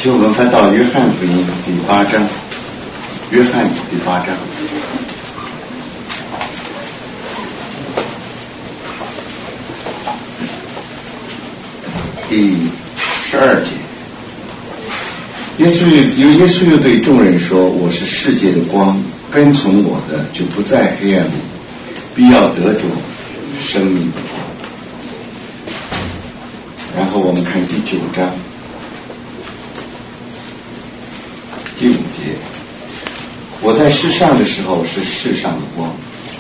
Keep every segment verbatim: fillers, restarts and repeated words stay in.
请我们翻到约翰福音第八章，约翰第八章第十二节。耶稣又耶稣又对众人说：“我是世界的光，跟从我的就不在黑暗里，必要得着生命的光。”然后我们看第九章第五节：“我在世上的时候是世上的光。”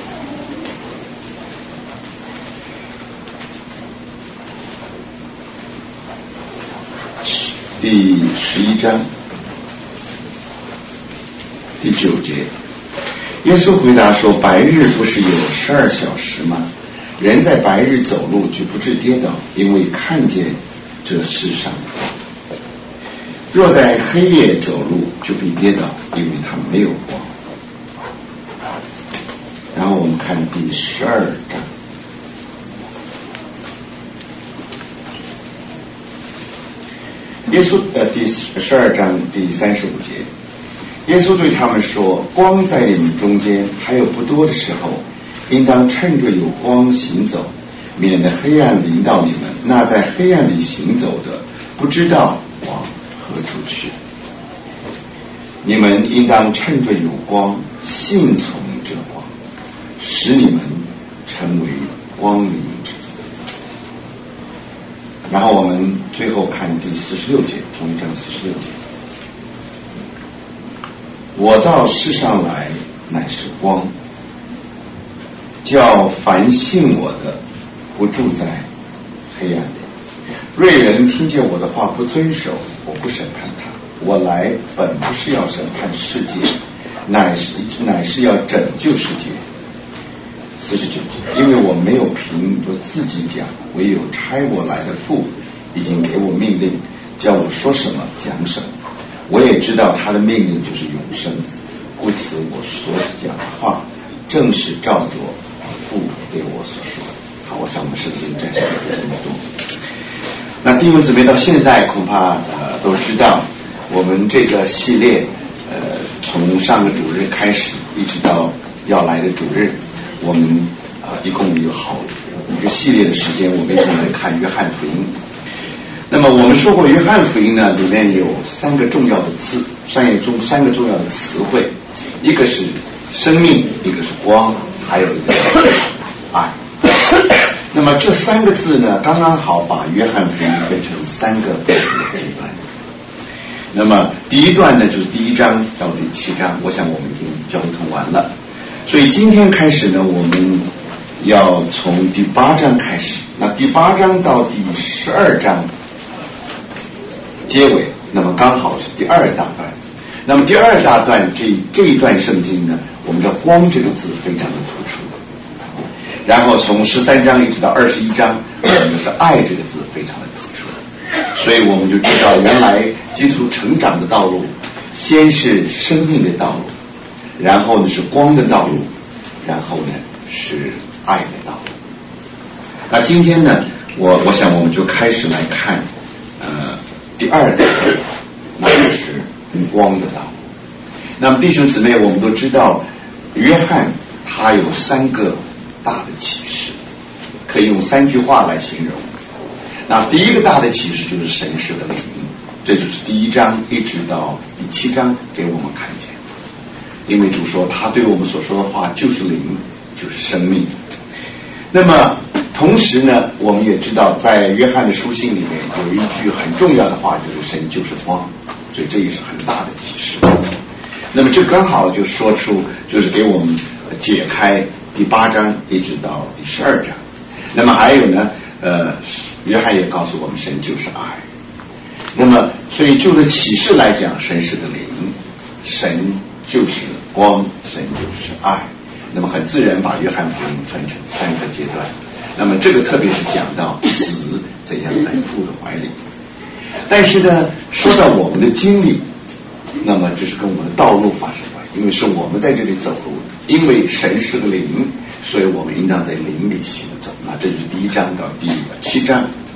第十一章第九节，耶稣回答说：“白日不是有十二小时吗？人在白日走路就不致跌倒，因为看见这世上的光；若在黑夜走路，就必跌倒，因为他没有光。”然后我们看第十二章。耶稣呃，第十二章第三十五节，耶稣对他们说：“光在你们中间还有不多的时候，应当趁着有光行走，免得黑暗临到你们。那在黑暗里行走的，不知道往何处去。你们应当趁着有光，信从这光，使你们成为光明之子。”然后我们最后看第四十六节，同一章四十六节：“我到世上来乃是光，叫凡信我的不住在黑暗里。锐人听见我的话不遵守，我不审判他。我来本不是要审判世界，乃是乃是要拯救世界。”四十九节：“因为我没有凭我自己讲，唯有差我来的父已经给我命令，叫我说什么讲什么。我也知道他的命令就是永生，故此我所讲的话正是照着父给我所说的。”好，我想我们圣经暂时就这么多。那弟兄姊妹到现在恐怕呃都知道，我们这个系列呃从上个主日开始，一直到要来的主日，我们啊、呃、一共有好一个系列的时间，我们一直来看约翰福音。那么我们说过，约翰福音呢里面有三个重要的字，三个中三个重要的词汇，一个是生命，一个是光，还有一个是爱。那么这三个字呢，刚刚好把约翰福音分成三个不同的阶段。那么第一段呢，就是第一章到第七章，我想我们已经交通完了。所以今天开始呢，我们要从第八章开始。那第八章到第十二章结尾，那么刚好是第二大段。那么第二大段这这一段圣经呢，我们的光这个字非常的突出。然后从十三章一直到二十一章，我们是爱这个字非常的突出。所以我们就知道，原来基督成长的道路，先是生命的道路，然后呢是光的道路，然后呢是爱的道路。那今天呢，我我想我们就开始来看呃第二个道路，那就是光的道路。那么弟兄姊妹，我们都知道，约翰他有三个大的启示，可以用三句话来形容。那第一个大的启示就是神是的灵，这就是第一章一直到第七章给我们看见。因为主说他对我们所说的话就是灵，就是生命。那么同时呢，我们也知道在约翰的书信里面有一句很重要的话，就是神就是光，所以这也是很大的启示。那么这刚好就说出，就是给我们解开第八章一直到第十二章。那么还有呢，呃，约翰也告诉我们神就是爱。那么所以就着启示来讲，神是个灵，神就是光，神就是爱。那么很自然把约翰福音分成三个阶段。那么这个特别是讲到子怎样在父的怀里。但是呢，说到我们的经历，那么这是跟我们的道路发生关系，因为是我们在这里走路，因为神是个灵，所以我们应当在灵里行走。那这就是第一章到第七章。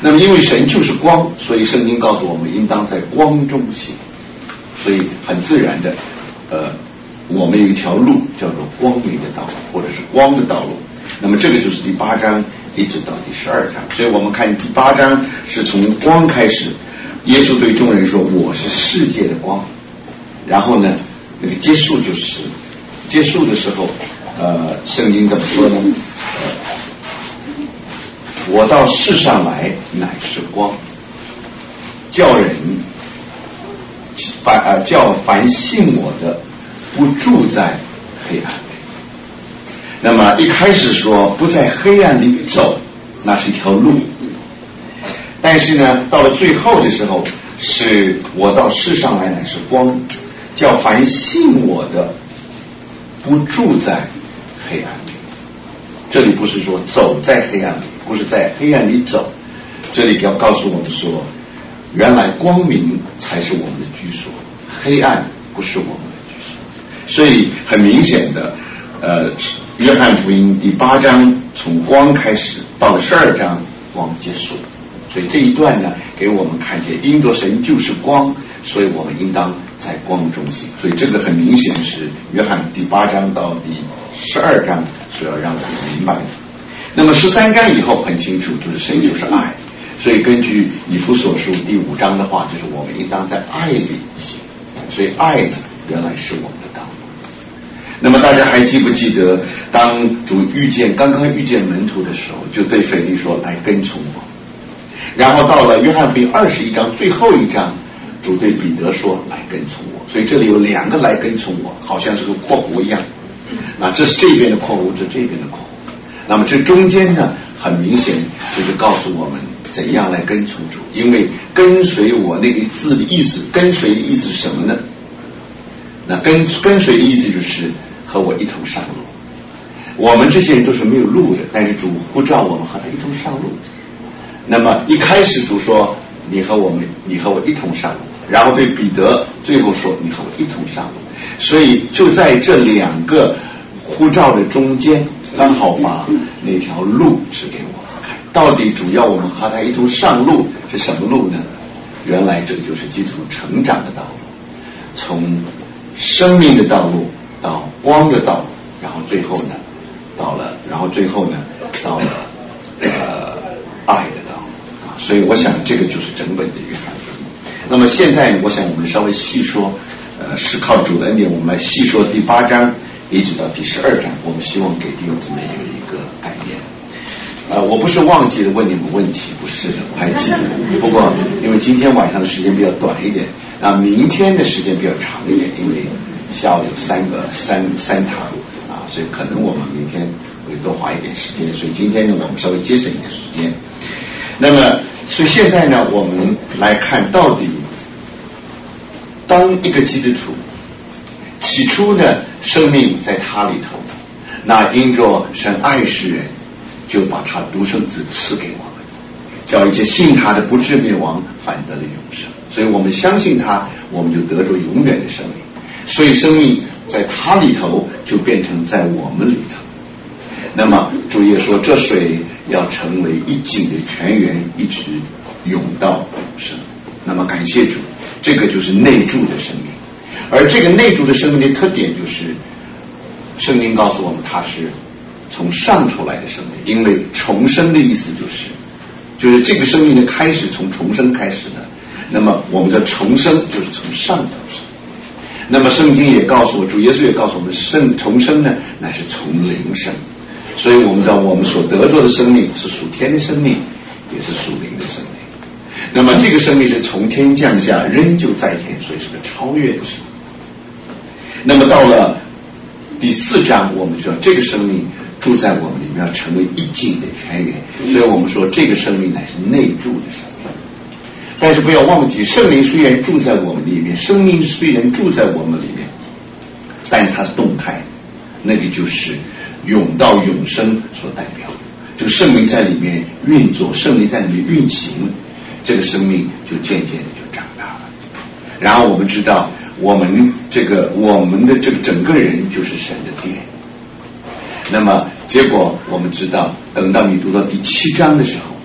那么因为神就是光，所以圣经告诉我们应当在光中行，所以很自然的呃我们有一条路叫做光明的道路，或者是光的道路。那么这个就是第八章一直到第十二章，所以我们看第八章是从光开始，耶稣对众人说我是世界的光，然后呢那个结束就是结束的时候呃圣经怎么说呢、呃、我到世上来乃是光，叫人凡、呃、叫凡信我的不住在黑暗里。那么一开始说不在黑暗里走，那是一条路，但是呢到了最后的时候是我到世上来乃是光，叫凡信我的不住在黑暗里。这里不是说走在黑暗里，不是在黑暗里走，这里要告诉我们说原来光明才是我们的居所，黑暗不是我们的居所。所以很明显的呃，约翰福音第八章从光开始，到了十二章光结束，所以这一段呢给我们看见因着神就是光，所以我们应当在光中行。所以这个很明显是约翰第八章到第十二章所要让我们明白的。那么十三章以后很清楚，就是神就是爱，所以根据以弗所书第五章的话，就是我们应当在爱里行，所以爱呢原来是我们的道路。那么大家还记不记得当主遇见刚刚遇见门徒的时候，就对腓力说来跟从我，然后到了约翰福音二十一章最后一章，主对彼得说来跟从我。所以这里有两个来跟从我，好像是个括弧一样，那这是这边的括弧，这这边的括弧。那么这中间呢很明显就是告诉我们怎样来跟从主，因为跟随我那个字的意思，跟随的意思是什么呢？那跟跟随的意思就是和我一同上路。我们这些人都是没有路的，但是主呼召我们和他一同上路。那么一开始主说你和我们你和我一同上路，然后对彼得最后说你和我一同上路。所以就在这两个呼召的中间，刚好把那条路指给我们看。到底主要我们和他一同上路是什么路呢？原来这个就是基督成长的道路，从生命的道路到光的道路，然后最后呢到了然后最后呢到了呃爱的道路啊。所以我想这个就是整本的约翰福音。那么现在我想我们稍微细说，呃是靠主的恩典我们来细说第八章一直到第十二章，我们希望给弟兄姊妹有一个概念。呃，我不是忘记了问你们问题，不是的，我还记得。不过因为今天晚上的时间比较短一点，那明天的时间比较长一点，因为下午有三个三三堂啊，所以可能我们明天会多花一点时间，所以今天呢我们稍微节省一点时间。那么所以现在呢我们来看到底当一个基督徒起初呢生命在他里头，那因着神爱世人，就把他独生子赐给我们，叫一切信他的不至灭亡，反得了永生。所以我们相信他，我们就得着永远的生命。所以生命在他里头就变成在我们里头。那么主耶稣说这水要成为一井的泉源，一直涌到永生。那么感谢主，这个就是内住的生命。而这个内住的生命的特点就是圣经告诉我们它是从上头来的生命，因为重生的意思就是就是这个生命的开始从重生开始的。那么我们的重生就是从上头生。那么圣经也告诉我，主耶稣也告诉我们，生重生呢乃是从灵生。所以我们知道我们所得着的生命是属天的生命，也是属灵的生命。那么这个生命是从天降下，仍旧在天，所以是个超越的生命。那么到了第四章，我们知道这个生命住在我们里面，要成为一井的泉源。所以我们说这个生命乃是内住的生命。但是不要忘记，圣灵虽然住在我们里面，生命虽然住在我们里面，但是它是动态的，那个就是永到永生所代表。这个圣灵在里面运作，圣灵在里面运行，这个生命就渐渐的就长大了。然后我们知道我们这个我们的这个整个人就是神的殿。那么结果我们知道，等到你读到第七章的时候，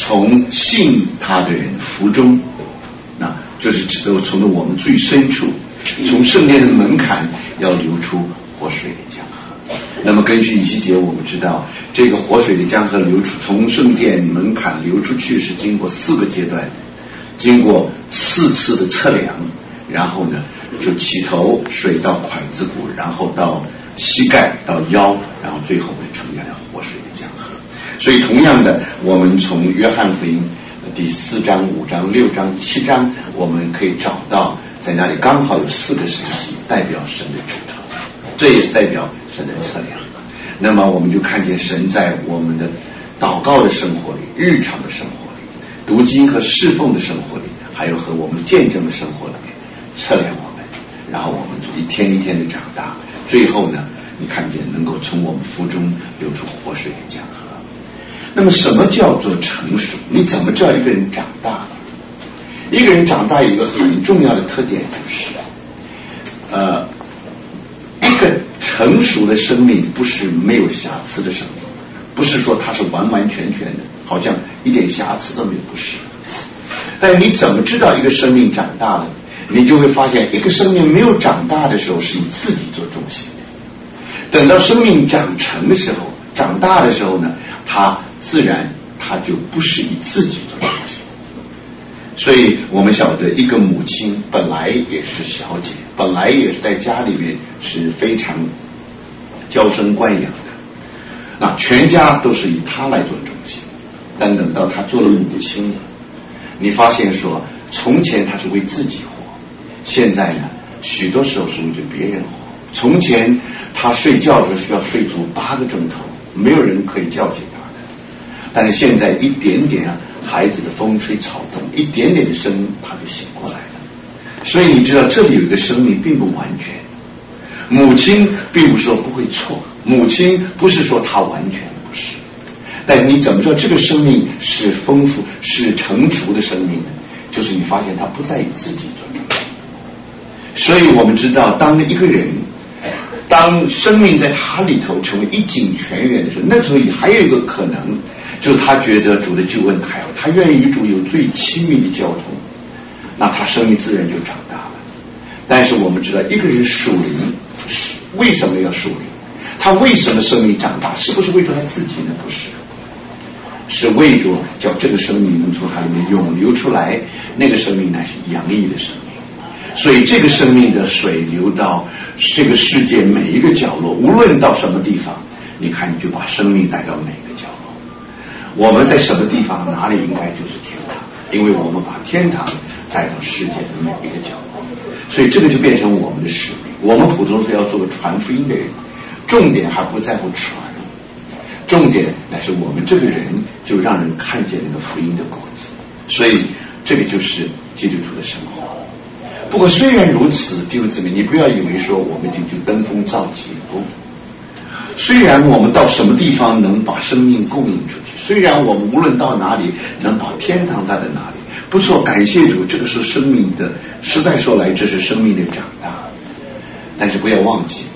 从信他的人腹中，那就是指的从我们最深处，从圣殿的门槛要流出活水的江河。那么根据以西结我们知道，这个活水的江河流出，从圣殿门槛流出去是经过四个阶段，经过四次的测量，然后呢就起头水到筷子骨，然后到膝盖到腰，然后最后是成了活水的江河。所以同样的，我们从约翰福音第四章、五章、六章、七章，我们可以找到在那里刚好有四个神迹代表神的指头，这也是代表神的测量。那么我们就看见神在我们的祷告的生活里、日常的生活里、读经和侍奉的生活里，还有和我们见证的生活里面测量我们，然后我们就一天一天的长大，最后呢你看见能够从我们腹中流出活水的江河。那么什么叫做成熟？你怎么知道一个人长大了？一个人长大有一个很重要的特点，就是呃，一个成熟的生命不是没有瑕疵的生命，不是说它是完完全全的好像一点瑕疵都没有，不是。但你怎么知道一个生命长大了？你就会发现一个生命没有长大的时候是以自己做中心的，等到生命长成的时候，长大的时候呢，它自然它就不是以自己做中心。所以我们晓得一个母亲本来也是小姐，本来也是在家里面是非常娇生惯养的，那全家都是以她来做中心。但等到她做了母亲了，你发现说从前她是为自己活，现在呢许多时候是为着别人活。从前她睡觉的时候需要睡足八个钟头，没有人可以叫醒她的，但是现在一点点啊孩子的风吹草动，一点点的声音他就醒过来了。所以你知道这里有一个生命并不完全，母亲并不是说不会错，母亲不是说她完全不是，但是你怎么知道这个生命是丰富是成熟的生命呢？就是你发现他不再以自己做中心。所以我们知道当一个人当生命在他里头成为一井泉源的时候，那时候还有一个可能，就是他觉得主的救恩还有他愿意与主有最亲密的交通，那他生命自然就长大了。但是我们知道一个人属灵为什么要属灵，他为什么生命长大，是不是为着他自己呢？不是，是为着叫这个生命能从他里面涌流出来，那个生命乃是洋溢的生命。所以这个生命的水流到这个世界每一个角落，无论到什么地方，你看你就把生命带到每个角落。我们在什么地方，哪里应该就是天堂，因为我们把天堂带到世界的每一个角落。所以这个就变成我们的使命。我们普通是要做个传福音的人，重点还不在乎传，重点乃是我们这个人就让人看见那个福音的果子。所以这个就是基督徒的生活。不过虽然如此，弟兄姊妹，你不要以为说我们已经就登峰造极了。虽然我们到什么地方能把生命供应出去，虽然我们无论到哪里能把天堂带到哪里，不错，感谢主，这个是生命的，实在说来这是生命的长大。但是不要忘记，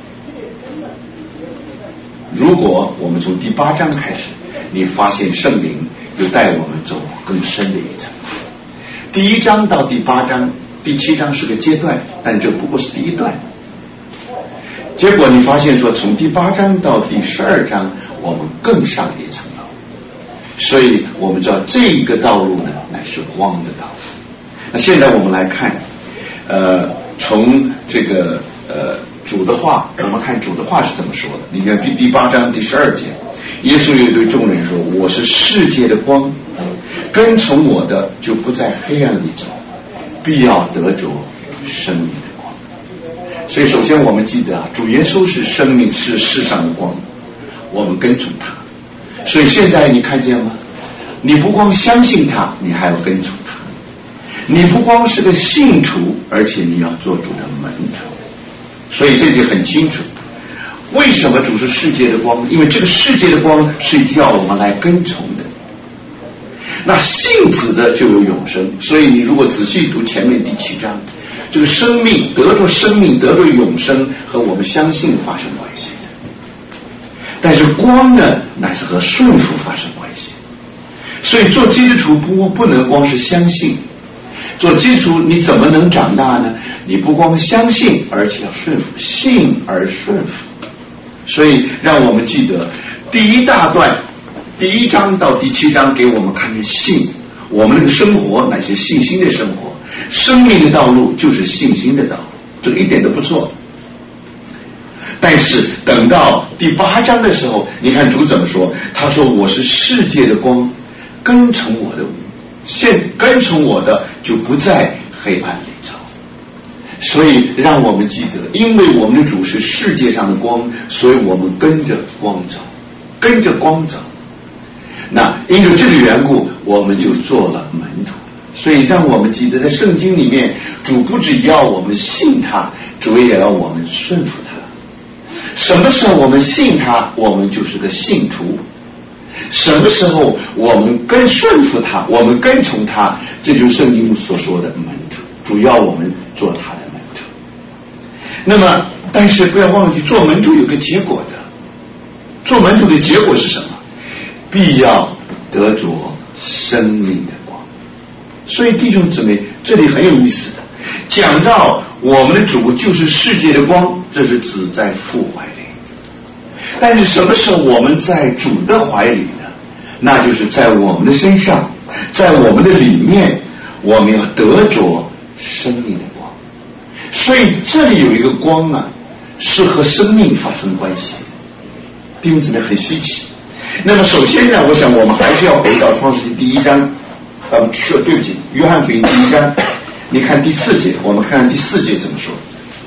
如果我们从第八章开始，你发现圣灵又带我们走更深的一层。第一章到第八章第七章是个阶段，但这不过是第一段。结果你发现说从第八章到第十二章我们更上一层楼。所以我们知道这个道路呢乃是光的道路。那现在我们来看呃，从这个呃主的话，我们看主的话是怎么说的。你看第第八章第十二节，耶稣又对众人说，我是世界的光，跟从我的就不在黑暗里走，必要得着生命的光。所以首先我们记得啊，主耶稣是生命，是世上的光，我们跟从他。所以现在你看见吗？你不光相信他，你还要跟从他。你不光是个信徒，而且你要做主的门徒。所以这就很清楚，为什么主是世界的光？因为这个世界的光是要我们来跟从的。那信子的就有永生，所以你如果仔细读前面第七章，这个生命得着生命得着永生和我们相信发生关系的。但是光呢，乃是和顺服发生关系。 所以做基督徒不不能光是相信，做基督徒你怎么能长大呢？你不光相信，而且要顺服，信而顺服。所以让我们记得第一大段第一章到第七章给我们看见信，我们那个生活乃是信心的生活，生命的道路就是信心的道路，这个一点都不错。但是等到第八章的时候，你看主怎么说？他说我是世界的光，跟从我的现跟从我的就不在黑暗里走。所以让我们记得，因为我们的主是世界上的光，所以我们跟着光走，跟着光走。那因为这个缘故，我们就做了门徒。所以让我们记得，在圣经里面，主不只要我们信他，主也要我们顺服他。什么时候我们信他，我们就是个信徒；什么时候我们跟顺服他，我们跟从他，这就是圣经所说的门徒，主要我们做他的门徒。那么但是不要忘记，做门徒有个结果的，做门徒的结果是什么？必要得着生命的光。所以弟兄姊妹，这里很有意思的，讲到我们的主就是世界的光，这是指在父怀里。但是什么时候我们在主的怀里呢？那就是在我们的身上，在我们的里面，我们要得着生命的光。所以这里有一个光啊，是和生命发生关系的，弟兄姊妹很稀奇。那么首先呢，我想我们还是要回到创世纪第一章，呃，是对不起，约翰福音第一章，你看第四节，我们看看第四节怎么说。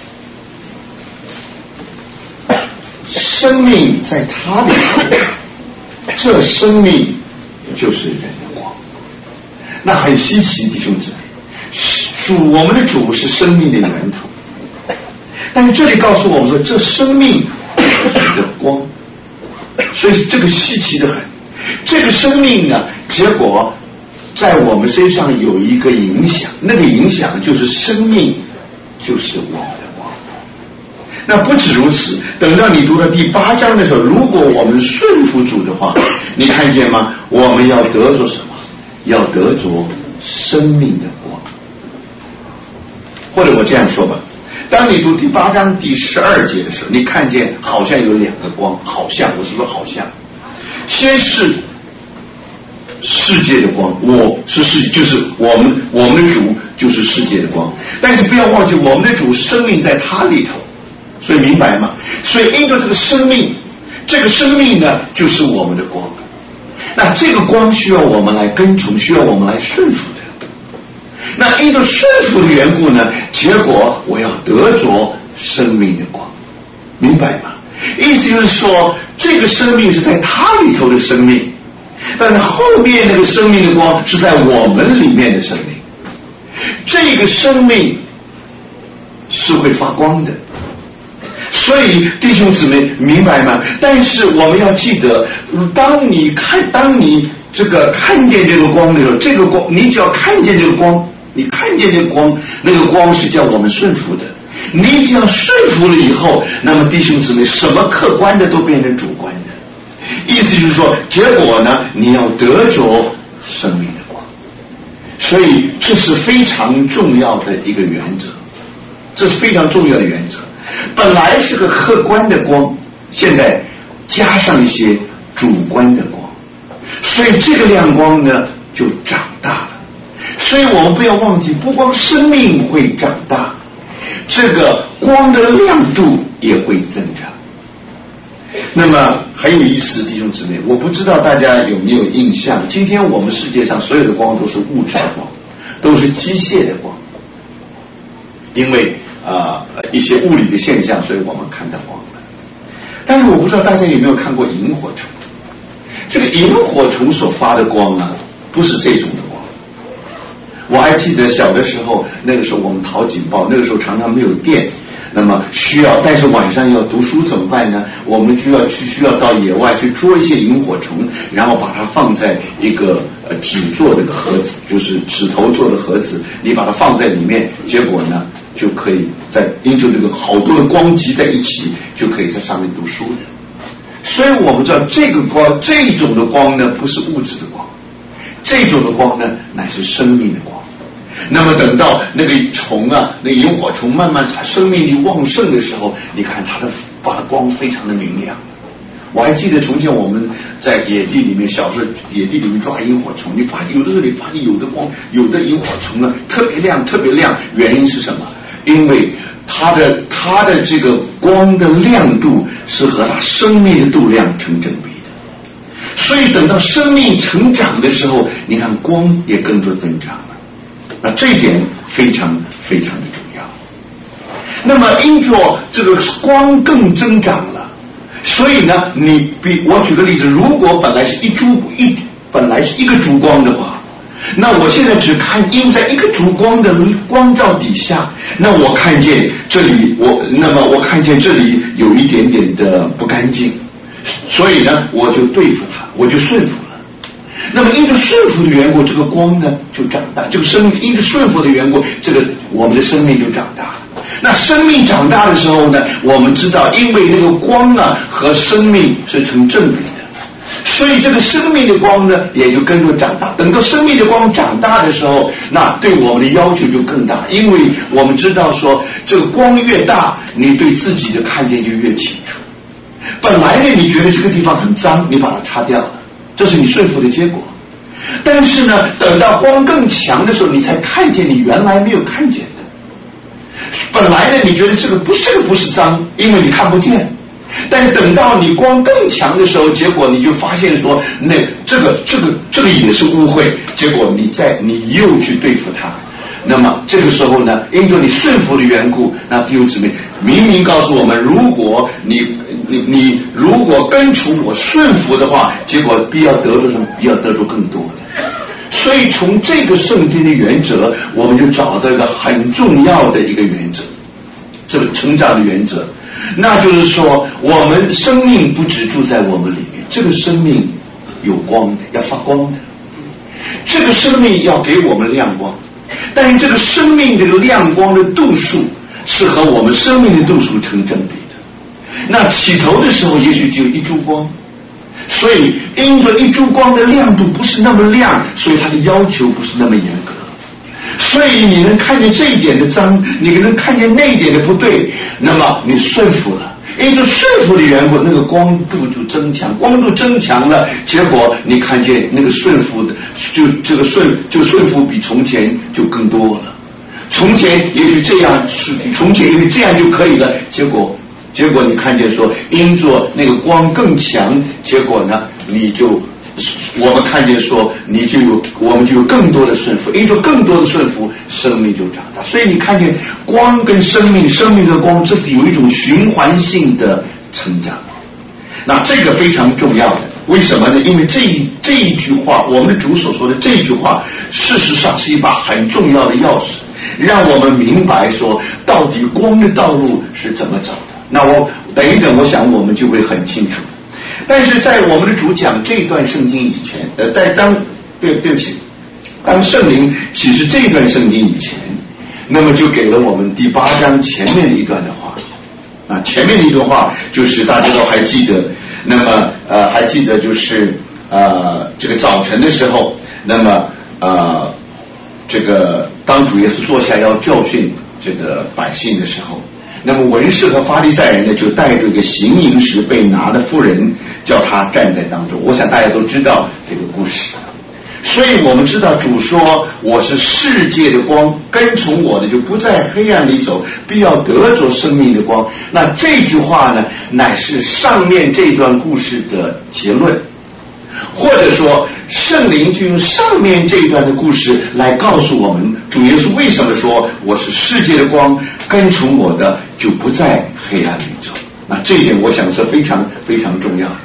生命在他里头，这生命就是人的光。那很稀奇，弟兄姊妹，主我们的主是生命的源头，但是这里告诉我们说，这生命是人的光。所以这个稀奇的很，这个生命呢，结果在我们身上有一个影响，那个影响就是生命就是我们的光。那不止如此，等到你读到第八章的时候，如果我们顺服主的话，你看见吗？我们要得着什么？要得着生命的光。或者我这样说吧，当你读第八章第十二节的时候，你看见好像有两个光，好像，我是说好像，先是世界的光，我是世，就是我们我们的主就是世界的光，但是不要忘记我们的主生命在他里头，所以明白吗？所以因着这个生命，这个生命呢就是我们的光，那这个光需要我们来跟从，需要我们来顺服的。那因着顺服的缘故呢，结果我要得着生命的光，明白吗？意思就是说，这个生命是在他里头的生命，但是后面那个生命的光是在我们里面的生命。这个生命是会发光的，所以弟兄姊妹明白吗？但是我们要记得，当你看，当你这个看见这个光的时候，这个光，你只要看见这个光。你看见这个光，那个光是叫我们顺服的。你只要顺服了以后，那么弟兄姊妹，什么客观的都变成主观的。意思就是说，结果呢，你要得着生命的光。所以这是非常重要的一个原则，这是非常重要的原则。本来是个客观的光，现在加上一些主观的光，所以这个亮光呢就长大了。所以我们不要忘记，不光生命会长大，这个光的亮度也会增长。那么很有意思，弟兄姊妹，我不知道大家有没有印象，今天我们世界上所有的光都是物质的光，都是机械的光，因为啊、呃、一些物理的现象，所以我们看到光了。但是我不知道大家有没有看过萤火虫，这个萤火虫所发的光啊，不是这种的光。我还记得小的时候，那个时候我们讨警报，那个时候常常没有电，那么需要，但是晚上要读书怎么办呢？我们就要去需要到野外去捉一些萤火虫，然后把它放在一个呃纸做的盒子，就是纸头做的盒子，你把它放在里面，结果呢就可以在因着这个好多的光集在一起，就可以在上面读书的。所以我们知道这个光，这种的光呢不是物质的光， 这种的光呢，乃是生命的光。那么等到那个虫啊，那萤火虫慢慢它生命力旺盛的时候，你看它的发的光非常的明亮。我还记得从前我们在野地里面，小时候野地里面抓萤火虫，你发现有的时候你发现有的光，有的萤火虫呢特别亮特别亮，原因是什么？因为它的它的这个光的亮度是和它生命的度量成正比的，所以等到生命成长的时候，你看光也跟着增长了。那这一点非常非常的重要。那么因着这个光更增长了，所以呢，你比我举个例子，如果本来是一烛一本来是一个烛光的话，那我现在只看，因为在一个烛光的光照底下，那我看见这里我那么我看见这里有一点点的不干净，所以呢我就对付它，我就顺服了。那么因着顺服的缘故，这个光呢就长大，这个生命因着顺服的缘故，这个我们的生命就长大了。那生命长大的时候呢，我们知道因为这个光啊和生命是成正比的，所以这个生命的光呢也就跟着长大。等到生命的光长大的时候，那对我们的要求就更大，因为我们知道说这个光越大，你对自己的看见就越清楚。本来呢你觉得这个地方很脏，你把它擦掉了，这是你顺服的结果。但是呢等到光更强的时候，你才看见你原来没有看见的。本来呢你觉得这个不是这个不是脏，因为你看不见，但是等到你光更强的时候，结果你就发现说那这个这个这个也是污秽，结果你在你又去对付它。那么这个时候呢，因着你顺服的缘故，那弟兄姊妹明明告诉我们，如果你你你如果跟从我顺服的话，结果必要得着什么？必要得着更多的。所以从这个圣经的原则，我们就找到一个很重要的一个原则，这个成长的原则，那就是说我们生命不只住在我们里面，这个生命有光的，要发光的，这个生命要给我们亮光，但是这个生命这个亮光的度数是和我们生命的度数成正比的。那起头的时候也许只有一烛光，所以因着一烛光的亮度不是那么亮，所以它的要求不是那么严格，所以你能看见这一点的脏，你能看见那一点的不对，那么你顺服了，因着顺服的缘故，那个光度就增强，光度增强了，结果你看见那个顺服的就这个顺就顺服比从前就更多了。从前也许这样，从前也许这样就可以了，结果结果你看见说因着那个光更强，结果呢你就我们看见说你就有我们就有更多的顺服，因着更多的顺服，生命就长大。所以你看见光跟生命，生命的光，这有一种循环性的成长。那这个非常重要的，为什么呢？因为这一这一句话，我们的主所说的这一句话，事实上是一把很重要的钥匙，让我们明白说到底光的道路是怎么走的。那我等一等，我想我们就会很清楚。但是在我们的主讲这段圣经以前，呃，在当对对不起，当圣灵启示这段圣经以前，那么就给了我们第八章前面的一段的话。啊，前面的一段话就是大家都还记得，那么呃还记得就是呃这个早晨的时候，那么呃这个当主耶稣坐下要教训这个百姓的时候，那么文士和法利赛人呢就带着一个行淫时被拿的妇人，叫他站在当中。我想大家都知道这个故事，所以我们知道主说我是世界的光，跟从我的就不在黑暗里走，必要得着生命的光。那这句话呢乃是上面这段故事的结论，或者说圣灵就用上面这一段的故事来告诉我们主耶稣为什么说我是世界的光，跟从我的就不在黑暗里走。那这一点我想是非常非常重要的，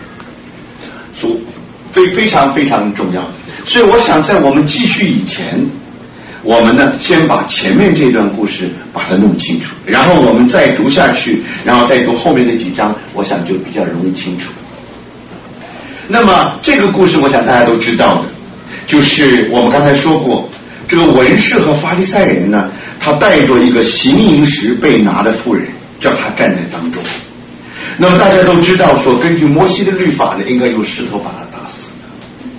非非常非常重要的。所以我想在我们继续以前，我们呢先把前面这段故事把它弄清楚，然后我们再读下去，然后再读后面的几章，我想就比较容易清楚。那么这个故事我想大家都知道的，就是我们刚才说过，这个文士和法利赛人呢，他带着一个行淫时被拿的妇人，叫他站在当中。那么大家都知道说，根据摩西的律法呢，应该用石头把他打死的。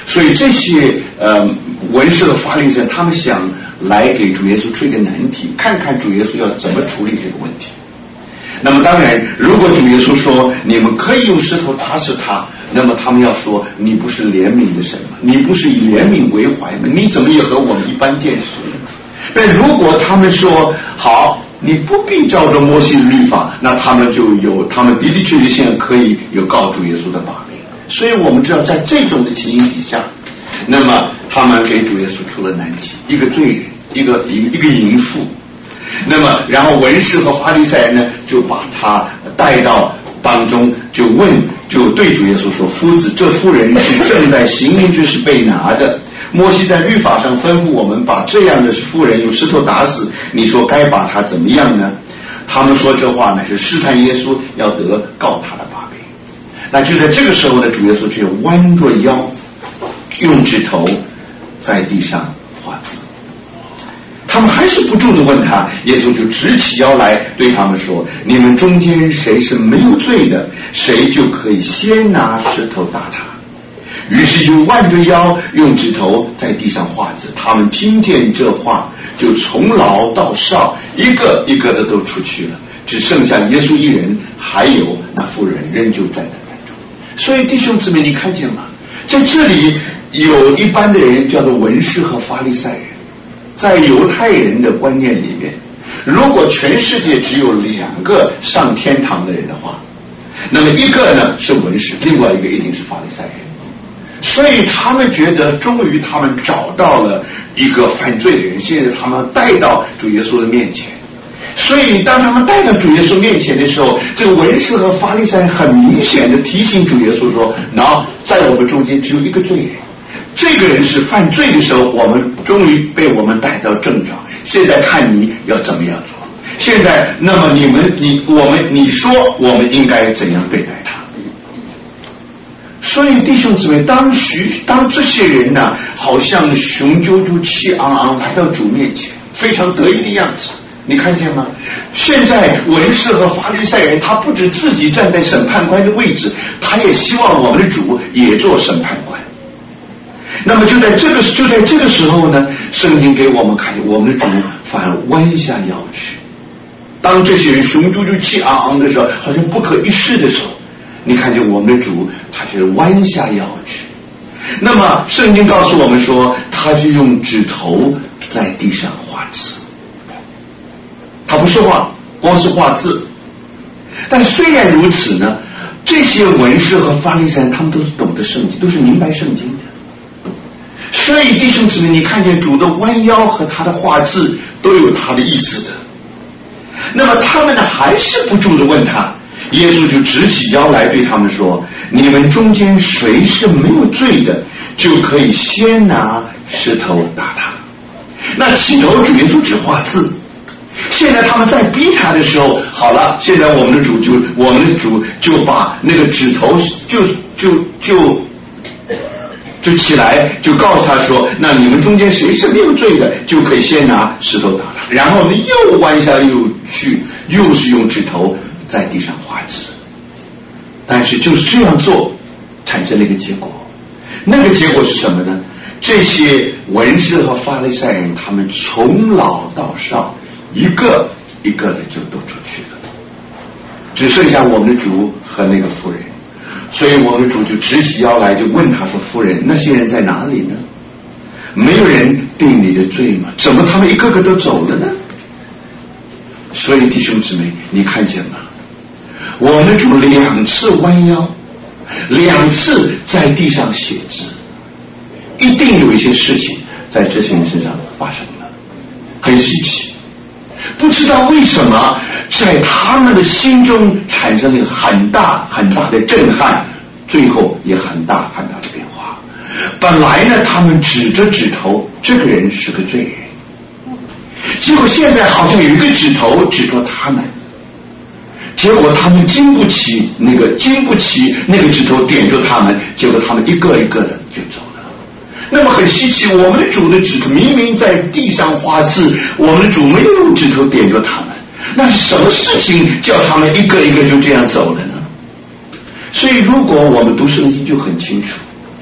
所以这些呃文士和法利赛人，他们想来给主耶稣出一个难题，看看主耶稣要怎么处理这个问题。那么当然，如果主耶稣说你们可以用石头打死他，那么他们要说你不是怜悯的神吗？你不是以怜悯为怀吗？你怎么也和我们一般见识？但如果他们说好，你不必照着摩西的律法，那他们就有他们的的确确现在可以有告主耶稣的把柄。所以我们知道在这种的情形底下，那么他们给主耶稣出了难题，一个罪人，一个一个一个淫妇。那么然后文士和法利赛人呢，就把他带到当中，就问，就对主耶稣说，夫子，这妇人是正在行淫之时被拿的，摩西在律法上吩咐我们把这样的妇人用石头打死，你说该把他怎么样呢？他们说这话乃是试探耶稣，要得告他的把柄。那就在这个时候呢，主耶稣却弯着腰，用指头在地上画字。他们还是不住地问他，耶稣就直起腰来对他们说，你们中间谁是没有罪的，谁就可以先拿石头打他。于是就弯着腰用指头在地上画字。他们听见这话，就从老到少一个一个的都出去了，只剩下耶稣一人，还有那妇人仍旧站在那中。所以弟兄姊妹，你看见吗？在这里有一般的人叫做文士和法利赛人。在犹太人的观念里面，如果全世界只有两个上天堂的人的话，那么一个呢是文士，另外一个一定是法利赛人。所以他们觉得终于他们找到了一个犯罪的人，现在他们带到主耶稣的面前。所以当他们带到主耶稣面前的时候，这个文士和法利赛人很明显的提醒主耶稣说，那在我们中间只有一个罪人，这个人是犯罪的时候，我们终于被我们带到正道，现在看你要怎么样做。现在那么你们你我们你说我们应该怎样对待他。所以弟兄姊妹，当许当这些人呢，好像雄赳赳气昂昂来到主面前，非常得意的样子，你看见吗？现在文士和法利赛人，他不止自己站在审判官的位置，他也希望我们的主也做审判官。那么就在这个就在这个时候呢，圣经给我们看，我们的主反而弯下腰去。当这些人雄赳赳气昂昂的时候，好像不可一世的时候，你看见我们的主他却弯下腰去。那么圣经告诉我们说，他就用指头在地上画字。他不是画，光是画字。但虽然如此呢，这些文士和法利赛人他们都是懂得圣经，都是明白圣经的。所以弟兄姊妹，你看见主的弯腰和他的画字都有他的意思的。那么他们呢，还是不住地问他，耶稣就直起腰来对他们说，你们中间谁是没有罪的，就可以先拿石头打他。那起头主耶稣只画字，现在他们在逼他的时候，好了，现在我们的主就我们的主就把那个指头就就就就起来，就告诉他说，那你们中间谁是没有罪的，就可以先拿石头打他。然后呢，又弯下又去，又是用指头在地上画字。但是就是这样做，产生了一个结果。那个结果是什么呢？这些文士和法利赛人，他们从老到少，一个一个的就都出去了，只剩下我们的主和那个妇人。所以我们的主就直起腰来，就问他说，夫人，那些人在哪里呢？没有人定你的罪吗？怎么他们一个个都走了呢？所以弟兄姊妹，你看见吗？我们的主两次弯腰，两次在地上写字，一定有一些事情在这些人身上发生了，很稀奇。不知道为什么在他们的心中产生了很大很大的震撼，最后也很大很大的变化。本来呢，他们指着指头，这个人是个罪人，结果现在好像有一个指头指着他们，结果他们经不起那个经不起那个指头点着他们，结果他们一个一个的就走了。那么很稀奇，我们的主的指头明明在地上画字，我们的主没有用指头点着他们，那是什么事情叫他们一个一个就这样走了呢？所以如果我们读圣经就很清楚，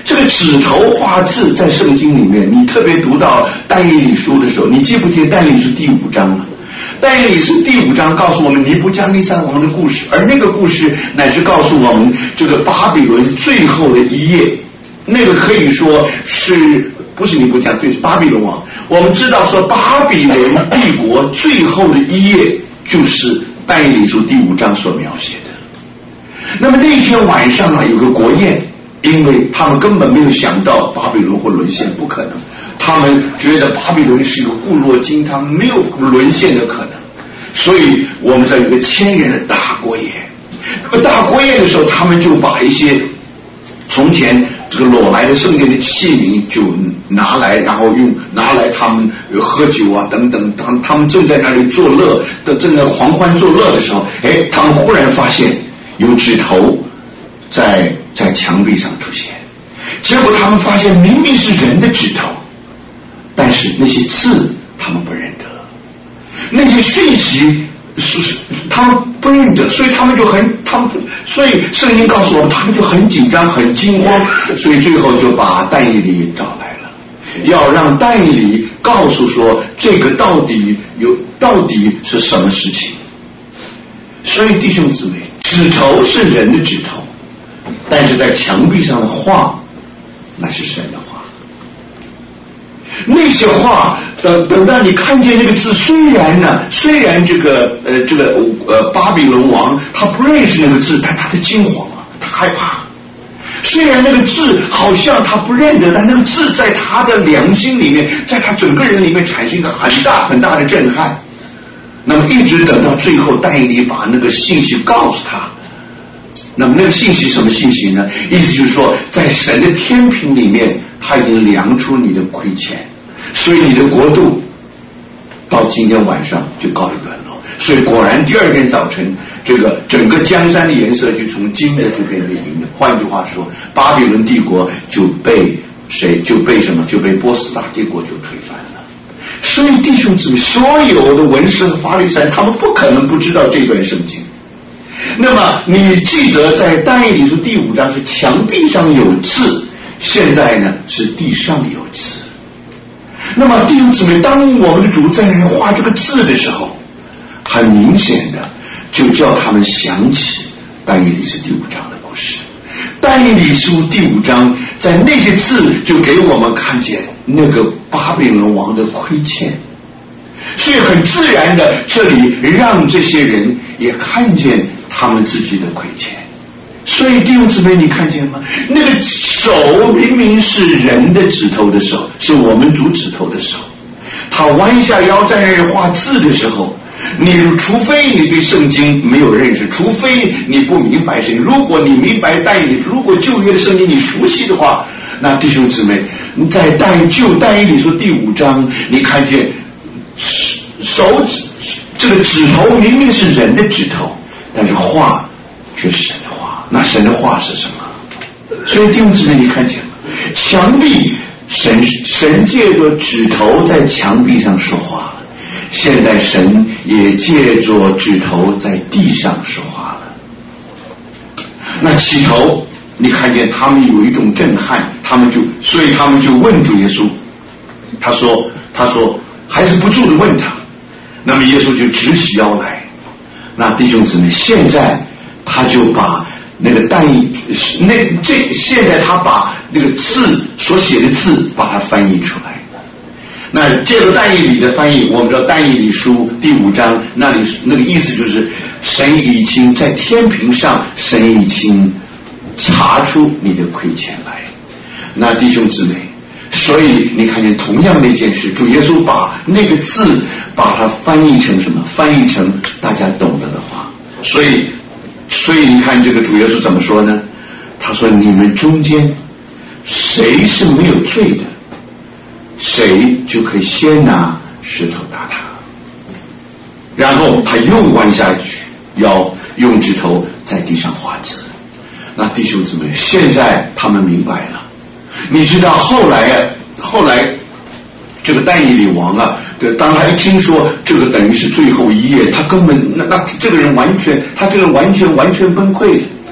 这个指头画字在圣经里面，你特别读到但以理书的时候，你记不记得但以理书第五章啊？但以理书第五章告诉我们尼布甲尼撒王的故事，而那个故事乃是告诉我们这个巴比伦最后的一页，那个可以说是不是尼布甲尼撒，是巴比伦王。我们知道说巴比伦帝国最后的一页就是但以理书第五章所描写的。那么那天晚上啊，有个国宴，因为他们根本没有想到巴比伦会沦陷，不可能。他们觉得巴比伦是一个固若金汤，没有沦陷的可能。所以我们在有一个千人的大国宴。那么大国宴的时候，他们就把一些从前这个掳来的圣殿的器皿就拿来，然后用拿来他们喝酒啊等等，当他们正在那里作乐的，正在狂欢作乐的时候，哎，他们忽然发现有指头在在墙壁上出现，结果他们发现明明是人的指头，但是那些字他们不认得，那些讯息是他们不认得，所以他们就很他们所以圣经告诉我们，他们就很紧张很惊慌，所以最后就把但以理找来了，要让但以理告诉说这个到底有到底是什么事情。所以弟兄姊妹，指头是人的指头，但是在墙壁上的画那是神的画。那些画等等到你看见那个字，虽然呢虽然这个呃这个呃巴比伦王他不认识那个字，但他的惊慌啊，他害怕。虽然那个字好像他不认得，但那个字在他的良心里面，在他整个人里面产生一个很大很大的震撼。那么一直等到最后但以理把那个信息告诉他，那么那个信息什么信息呢？意思就是说在神的天平里面他已经量出你的亏欠，所以你的国度到今天晚上就告一段落。所以果然第二天早晨，这个整个江山的颜色就从金的就变成银的。换句话说，巴比伦帝国就被谁就被什么就被波斯大帝国就推翻了。所以弟兄姊妹，所有的文士和法利赛人他们不可能不知道这段圣经。那么你记得在但以理书第五章是墙壁上有字，现在呢是地上有字。那么弟兄姊妹，当我们的主在那画这个字的时候，很明显的就叫他们想起但以理书第五章的故事。但以理书第五章在那些字就给我们看见那个巴比伦王的亏欠，所以很自然的这里让这些人也看见他们自己的亏欠。所以弟兄姊妹，你看见吗？那个手明明是人的指头的手，是我们主指头的手，他弯下腰在那里画字的时候，你除非你对圣经没有认识，除非你不明白圣经，如果你明白但以理，如果旧约的圣经你熟悉的话，那弟兄姊妹，在但旧但以理书第五章，你看见手指这个指头明明是人的指头，但是画却是神的画。那神的画是什么？所以弟兄姊妹，你看见吗？墙壁神神借着指头在墙壁上说话了，现在神也借着指头在地上说话了。那起头你看见他们有一种震撼，他们就所以他们就问主耶稣，他说他说还是不住的问他，那么耶稣就直起腰来。那弟兄姊妹，现在他就把那个但以那这现在他把那个字所写的字把它翻译出来。那这个但以理的翻译，我们知道但以理书第五章那里那个意思就是神已经在天平上，神已经查出你的亏欠来。那弟兄姊妹，所以你看见同样的一件事，主耶稣把那个字把它翻译成什么？翻译成大家懂得的话。所以所以你看这个主耶稣怎么说呢？他说你们中间谁是没有罪的，谁就可以先拿石头打他。然后他又弯下去腰，用指头在地上画字。那弟兄姊妹，现在他们明白了。你知道后来啊，后来这个但以理王啊，当他一听说这个等于是最后一页，他根本那那这个人完全，他这个人完全完全崩溃了。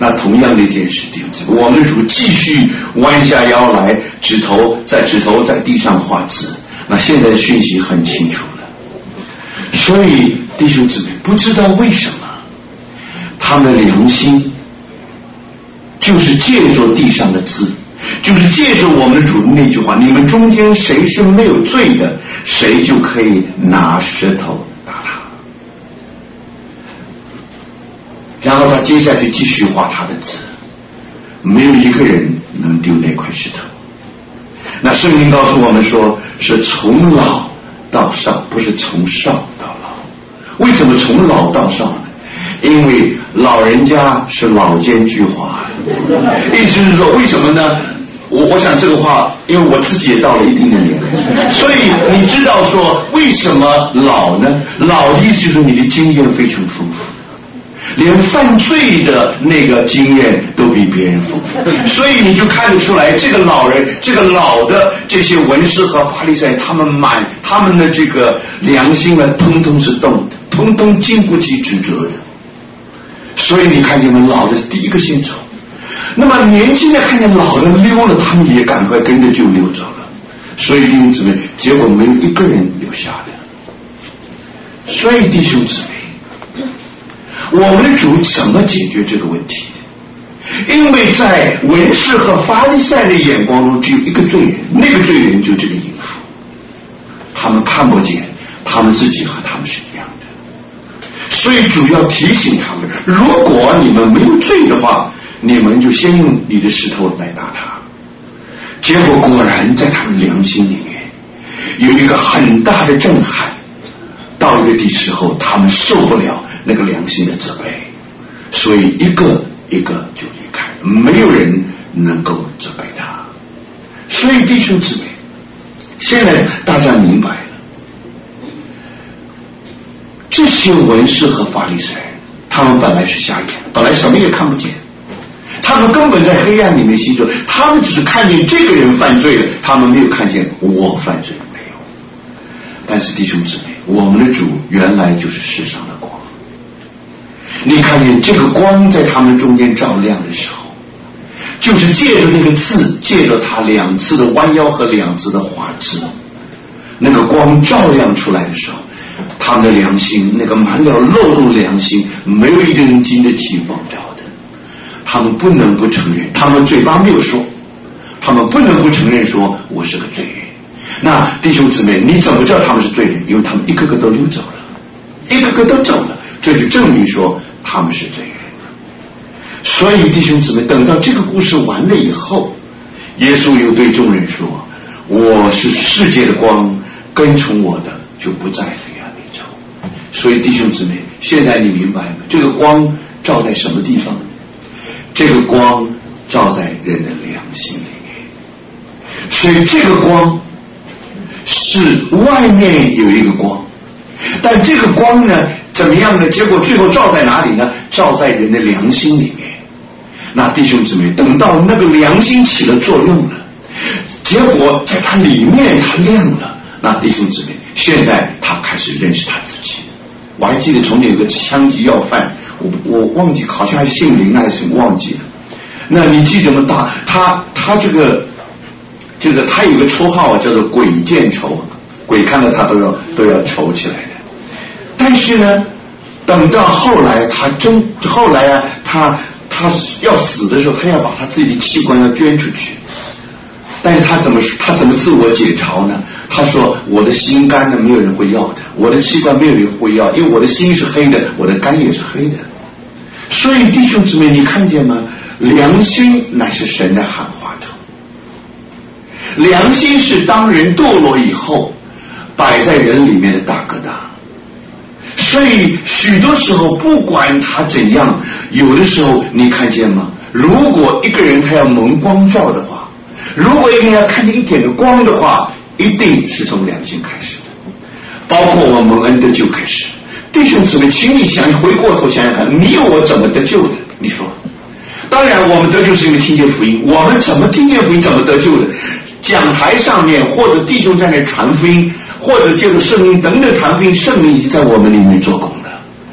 那同样的一件事情，我们的主继续弯下腰来，指头在指头在地上画字。那现在的讯息很清楚了，所以弟兄姊妹，不知道为什么他们的良心就是借着地上的字，就是借着我们的主的那句话，你们中间谁是没有罪的，谁就可以拿石头打他。然后他接下去继续画他的字，没有一个人能丢那块石头。那圣经告诉我们说，是从老到少，不是从少到老。为什么从老到少呢？因为老人家是老奸巨猾，意思是说，为什么呢？我我想这个话，因为我自己也到了一定的年龄，所以你知道说为什么老呢？老的意思就是你的经验非常丰富，连犯罪的那个经验都比别人丰富，所以你就看得出来，这个老人，这个老的这些文士和法利赛，他们满他们的这个良心呢，通通是动的，通通经不起指责的。所以你看见吗？老的是第一个先走，那么年轻的看见老的溜了，他们也赶快跟着就溜走了。所以弟兄姊妹，结果没有一个人留下的。所以弟兄姊妹，我们的主怎么解决这个问题的？因为在文士和法利赛的眼光中，只有一个罪人，那个罪人就这个淫妇，他们看不见他们自己和他们是一样的。所以主要提醒他们，如果你们没有罪的话，你们就先用你的石头来打他。结果果然在他们良心里面有一个很大的震撼，到一个地时候他们受不了那个良心的责备，所以一个一个就离开，没有人能够责备他。所以弟兄姊妹，现在大家明白了，这些文士和法利赛人，他们本来是瞎眼，本来什么也看不见，他们根本在黑暗里面行走，他们只是看见这个人犯罪了，他们没有看见我犯罪了没有。但是弟兄姊妹，我们的主原来就是世上的光，你看见这个光在他们中间照亮的时候，就是借着那个字，借着他两次的弯腰和两次的画字，那个光照亮出来的时候，他们的良心，那个满了漏洞的良心，没有一个人经得起光照的。他们不能不承认，他们嘴巴没有说，他们不能不承认说我是个罪人。那弟兄姊妹，你怎么知道他们是罪人？因为他们一个个都溜走了，一个个都走了，这就证明说他们是罪人。所以弟兄姊妹，等到这个故事完了以后，耶稣又对众人说，我是世界的光，跟从我的就不在黑暗里走。所以弟兄姊妹，现在你明白吗？这个光照在什么地方？这个光照在人的良心里面。所以这个光是外面有一个光，但这个光呢怎么样呢？结果最后照在哪里呢？照在人的良心里面。那弟兄姊妹，等到那个良心起了作用了，结果在它里面它亮了，那弟兄姊妹，现在他开始认识他自己。我还记得从前有个枪击要犯，我我忘记好像还是姓林还是什么忘记了。那你记得吗？他他他这个这个他有个绰号叫做鬼见愁，鬼看到他都要都要愁起来的。但是呢，等到后来他真后来啊，他他要死的时候，他要把他自己的器官要捐出去。但是他怎么他怎么自我解嘲呢？他说我的心肝呢没有人会要的，我的器官没有人会要，因为我的心是黑的，我的肝也是黑的。所以弟兄姊妹，你看见吗？良心乃是神的喊话头，良心是当人堕落以后摆在人里面的大疙瘩。所以许多时候不管他怎样，有的时候你看见吗？如果一个人他要蒙光照的话，如果一个人要看见一点的光的话，一定是从良心开始的，包括我们蒙恩得救开始。弟兄姊妹，请你想回过头想想看，你有我怎么得救的？你说，当然我们得救是因为听见福音，我们怎么听见福音怎么得救的？讲台上面或者弟兄在那传福音，或者借助圣灵等等传福音，圣灵已经在我们里面做工了。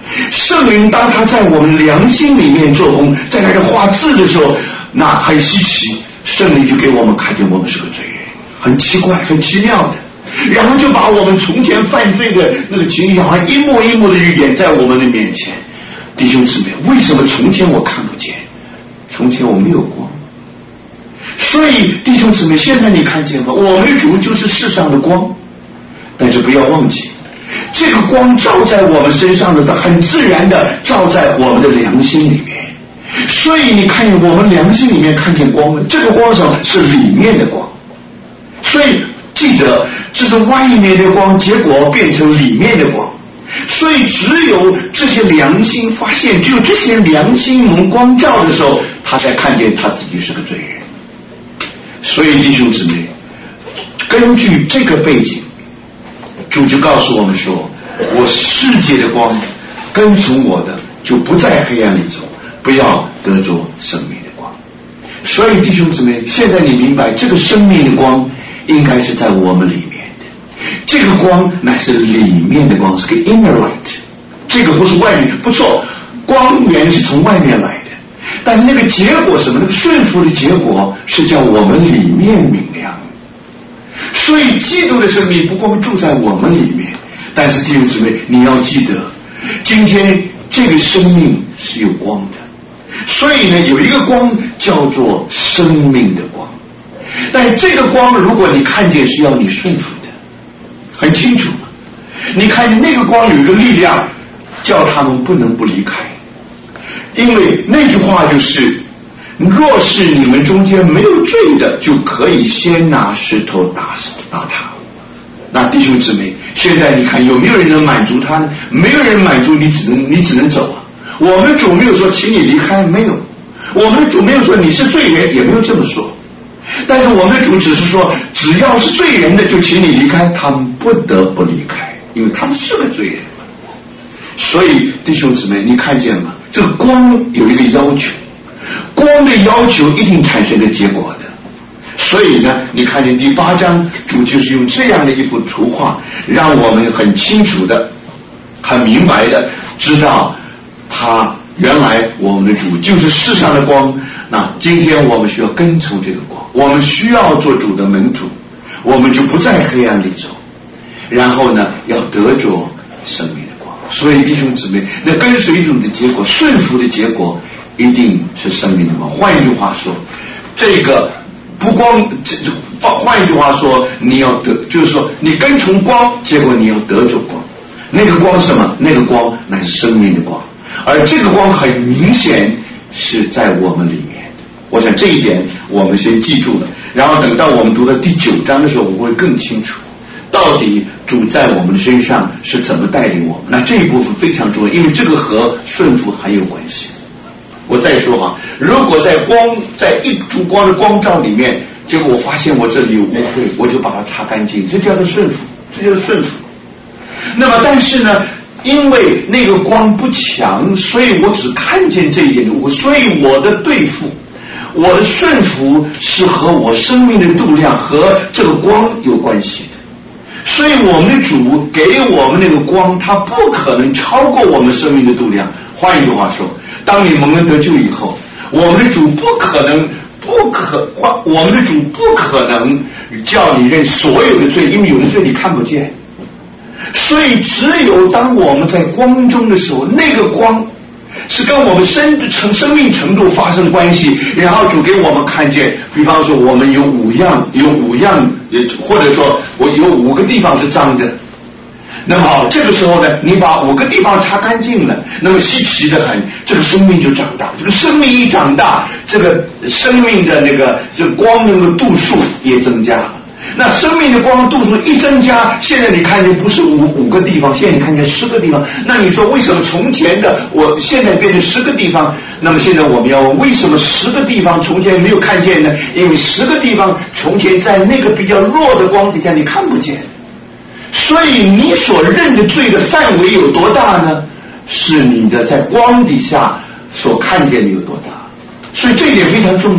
圣灵当他在我们良心里面做工，在那里画字的时候，那很稀奇，圣灵就给我们看见我们是个罪人，很奇怪很奇妙的，然后就把我们从前犯罪的那个情形好像一幕一幕的演在我们的面前。弟兄姊妹，为什么从前我看不见？从前我没有光。所以弟兄姊妹，现在你看见吗？我们的主就是世上的光，但是不要忘记，这个光照在我们身上的，很自然的照在我们的良心里面。所以你看见我们良心里面看见光了，这个光什么？是里面的光。所以记得，这是外面的光，结果变成里面的光。所以只有这些良心发现，只有这些良心蒙光照的时候，他才看见他自己是个罪人。所以弟兄姊妹，根据这个背景，主就告诉我们说，我世界的光跟从我的，就不在黑暗里走，不要得着生命的光。所以弟兄姊妹，现在你明白，这个生命的光应该是在我们里面的，这个光乃是里面的光，是个 inner light， 这个不是外面。不错，光源是从外面来的，但是那个结果什么？那个顺服的结果是叫我们里面明亮。所以基督的生命不光住在我们里面，但是弟兄姊妹，你要记得，今天这个生命是有光的。所以呢，有一个光叫做生命的光，但这个光如果你看见是要你顺服的，很清楚。你看见那个光有一个力量，叫他们不能不离开。因为那句话就是，若是你们中间没有罪的，就可以先拿石头打打他。那弟兄姊妹，现在你看有没有人能满足他呢？没有人满足，你只能你只能走啊。我们主没有说请你离开，没有。我们的主没有说你是罪人，也没有这么说。但是我们的主只是说，只要是罪人的就请你离开，他们不得不离开，因为他们是个罪人。所以弟兄姊妹，你看见吗？这个光有一个要求，光的要求一定产生的结果的。所以呢，你看见第八章，主就是用这样的一幅图画，让我们很清楚的、很明白的知道，他原来我们的主就是世上的光。那今天我们需要跟从这个光，我们需要做主的门徒，我们就不在黑暗里走，然后呢，要得着生命的光。所以弟兄姊妹，那跟随主的结果，顺服的结果，一定是生命的光。换一句话说，这个不光，换一句话说，你要得，就是说你跟从光，结果你要得着光。那个光是什么？那个光乃是生命的光，而这个光很明显是在我们里面的。我想这一点我们先记住了，然后等到我们读到第九章的时候，我会更清楚到底主在我们的身上是怎么带领我们。那这一部分非常重要，因为这个和顺服很有关系。我再说哈，如果在光在一烛光的光照里面，结果我发现我这里有污秽，我就把它擦干净，这叫做顺服，这叫做顺服。那么但是呢，因为那个光不强，所以我只看见这一点的污秽，所以我的对付，我的顺服是和我生命的度量和这个光有关系的。所以我们的主给我们那个光，它不可能超过我们生命的度量。换一句话说，当你蒙恩得救以后，我们的主不可能不可我们的主不可能叫你认所有的罪，因为有的罪你看不见。所以只有当我们在光中的时候，那个光是跟我们生成生命程度发生关系，然后主给我们看见，比方说我们有五样有五样或者说我有五个地方是脏的，那么好，这个时候呢，你把五个地方擦干净了，那么稀奇的很，这个生命就长大。这个生命一长大，这个生命的那个这个光的那个度数也增加了。那生命的光度数一增加，现在你看见不是五五个地方，现在你看见十个地方。那你说为什么从前的我现在变成十个地方？那么现在我们要问，为什么十个地方从前没有看见呢？因为十个地方从前在那个比较弱的光底下你看不见。所以你所认的罪的范围有多大呢？是你的在光底下所看见的有多大。所以这一点非常重要。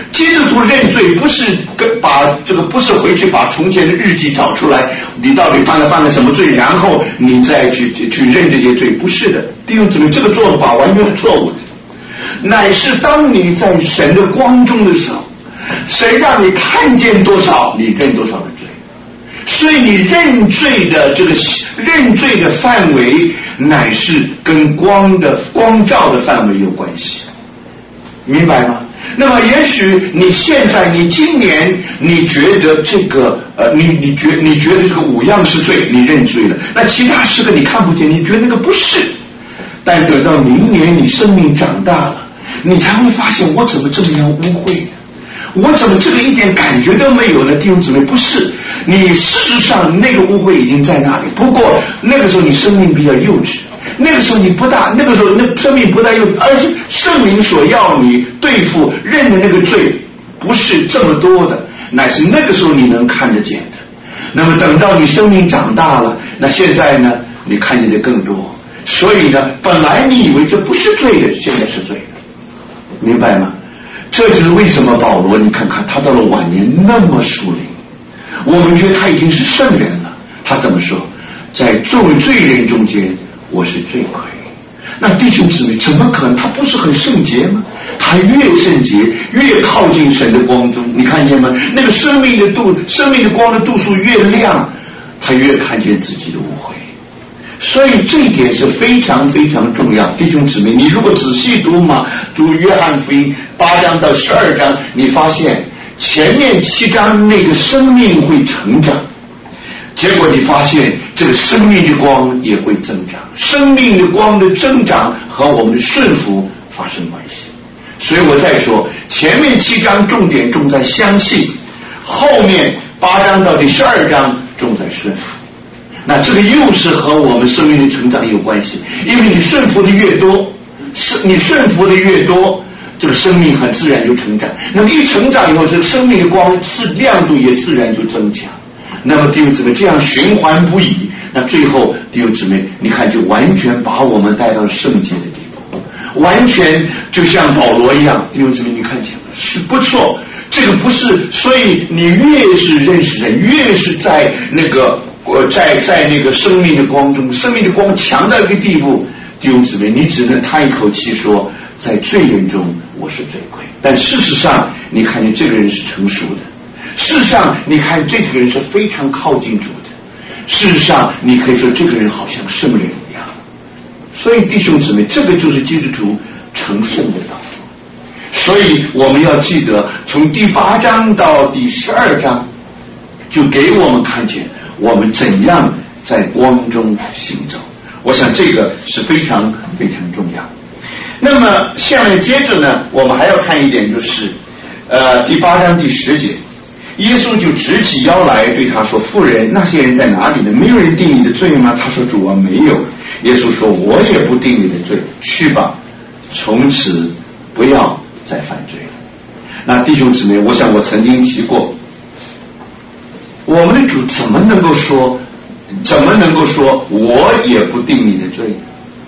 基督徒认罪不是跟把这个不是回去把从前的日记找出来，你到底犯了犯了什么罪，然后你再去去认这些罪，不是的，弟兄姊妹，这个做法完全是错误的。乃是当你在神的光中的时候，神让你看见多少，你认多少的罪。所以你认罪的这个认罪的范围，乃是跟光的光照的范围有关系，明白吗？那么也许你现在你今年你觉得这个呃你你觉你觉得这个五样是罪，你认罪了，那其他十个你看不见，你觉得那个不是。但等到明年你生命长大了，你才会发现我怎么这么样污秽呢？我怎么这个一点感觉都没有呢？弟兄姊妹，不是，你事实上那个污秽已经在那里，不过那个时候你生命比较幼稚，那个时候你不大，那个时候那生命不大幼稚，而是圣灵所要你对付认的那个罪不是这么多的，乃是那个时候你能看得见的。那么等到你生命长大了，那现在呢，你看见的更多，所以呢，本来你以为这不是罪的，现在是罪的，明白吗？这就是为什么保罗，你看看他到了晚年那么属灵，我们觉得他已经是圣人了，他怎么说？在众罪人中间，我是罪魁。那弟兄姊妹，怎么可能？他不是很圣洁吗？他越圣洁，越靠近神的光中，你看见吗？那个生命的度，生命的光的度数越亮，他越看见自己的污秽。所以这一点是非常非常重要，弟兄姊妹，你如果仔细读嘛，读约翰福音八章到十二章，你发现前面七章那个生命会成长，结果你发现这个生命的光也会增长，生命的光的增长和我们的顺服发生关系。所以我再说，前面七章重点重在相信，后面八章到第十二章重在顺服。那这个又是和我们生命的成长有关系，因为你顺服的越多，你顺服的越多，这个生命很自然就成长。那么一成长以后，这个生命的光自亮度也自然就增强。那么弟兄姊妹，这样循环不已，那最后弟兄姊妹，你看就完全把我们带到圣洁的地步，完全就像保罗一样。弟兄姊妹，你看见了是不错，这个不是，所以你越是认识人，越是在那个我在在那个生命的光中，生命的光强到一个地步，弟兄姊妹，你只能叹一口气说，在罪人中我是罪魁。但事实上，你看见这个人是成熟的，事实上，你看这个人是非常靠近主的，事实上，你可以说这个人好像圣人一样。所以弟兄姊妹，这个就是基督徒成圣的道路。所以我们要记得，从第八章到第十二章，就给我们看见我们怎样在光中行走。我想这个是非常非常重要。那么下面接着呢，我们还要看一点，就是呃第八章第十节，耶稣就直起腰来对他说，妇人，那些人在哪里呢？没有人定你的罪吗？他说，主啊，没有。耶稣说，我也不定你的罪，去吧，从此不要再犯罪了。那弟兄姊妹，我想我曾经提过，我们的主怎么能够说怎么能够说我也不定你的罪呢？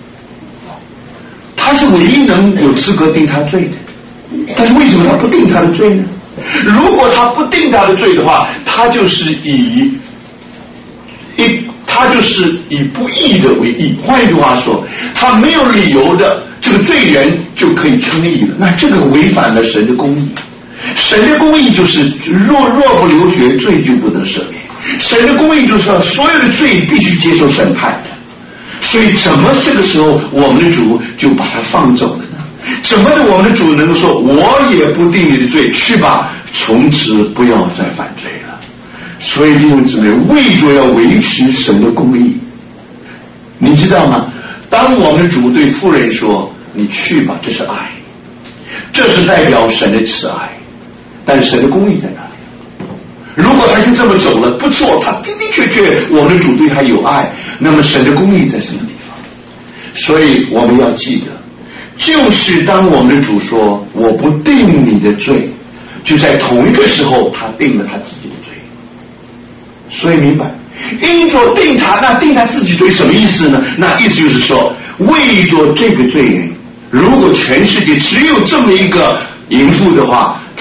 他是唯一能有资格定他罪的，但是为什么他不定他的罪呢？如果他不定他的罪的话，他就是以一他就是以不义的为义。换一句话说，他没有理由的，这个罪人就可以称义了。那这个违反了神的公义。神的公义就是若若不流血，罪就不能赦免。神的公义就是说，所有的罪必须接受审判的。所以怎么这个时候我们的主就把他放走了呢？怎么的我们的主能够说，我也不定你的罪，去吧，从此不要再犯罪了。所以弟兄姊妹，为着要维持神的公义，你知道吗？当我们的主对妇人说，你去吧，这是爱，这是代表神的慈爱，但是神的公义在哪里？如果他就这么走了，不错，他的的确确我们的主对他有爱，那么神的公义在什么地方？所以我们要记得，就是当我们的主说我不定你的罪，就在同一个时候他定了他自己的罪。所以明白，因着定他，那定他自己罪什么意思呢？那意思就是说，为着这个罪人，如果全世界只有这么一个淫妇的话，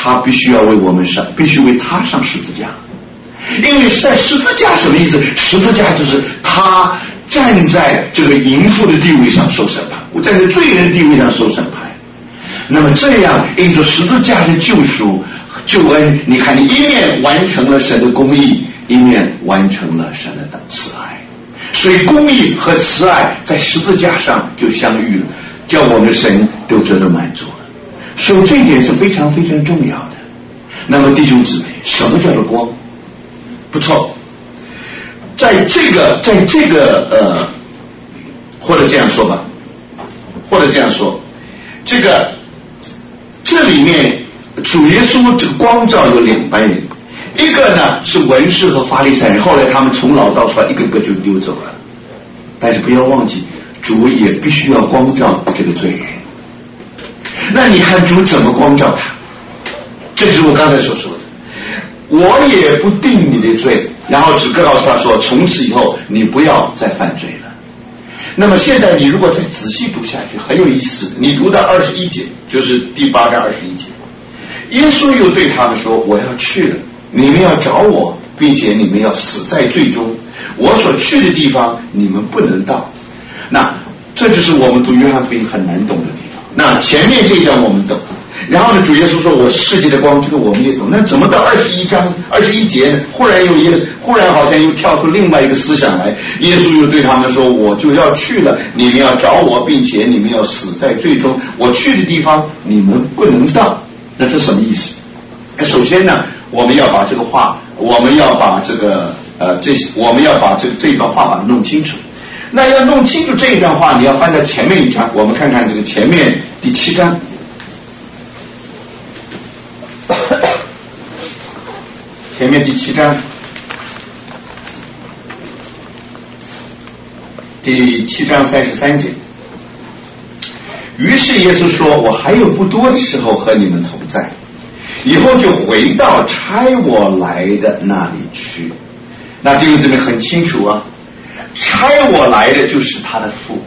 他必须要为我们上，必须为他上十字架。因为在十字架什么意思？十字架就是他站在这个淫妇的地位上受审判，我站在罪人的地位上受审判。那么这样因着十字架的救赎救恩，你看你一面完成了神的公义，一面完成了神的慈爱。所以公义和慈爱在十字架上就相遇了，叫我们的神都得到满足了。所以这一点是非常非常重要的。那么弟兄姊妹，什么叫做光？不错，在这个在这个呃，或者这样说吧，或者这样说，这个这里面主耶稣这个光照有两班人，一个呢是文士和法利赛人，后来他们从老到少一个个就溜走了。但是不要忘记，主也必须要光照这个罪人。那你看主怎么光照他？这是我刚才所说的，我也不定你的罪，然后只告诉他说，从此以后你不要再犯罪了。那么现在你如果再仔细读下去，很有意思，你读到二十一节，就是第八章二十一节，耶稣又对他们说，我要去了，你们要找我，并且你们要死在罪中，我所去的地方你们不能到。那这就是我们读约翰福音很难懂的地方。那前面这一章我们懂，然后呢主耶稣说我是世界的光，这个我们也懂。那怎么到二十一章二十一节呢？忽然又耶忽然好像又跳出另外一个思想来，耶稣又对他们说，我就要去了，你们要找我，并且你们要死在罪中，我去的地方你们不能到。那这什么意思？首先呢，我们要把这个话，我们要把这个呃这我们要把这个这段话把它弄清楚。那要弄清楚这一段话，你要翻到前面一章，我们看看这个前面第七章。前面第七章，第七章三十三节。于是耶稣说，我还有不多的时候和你们同在，以后就回到差我来的那里去。那弟兄姊妹很清楚啊，差我来的就是他的父。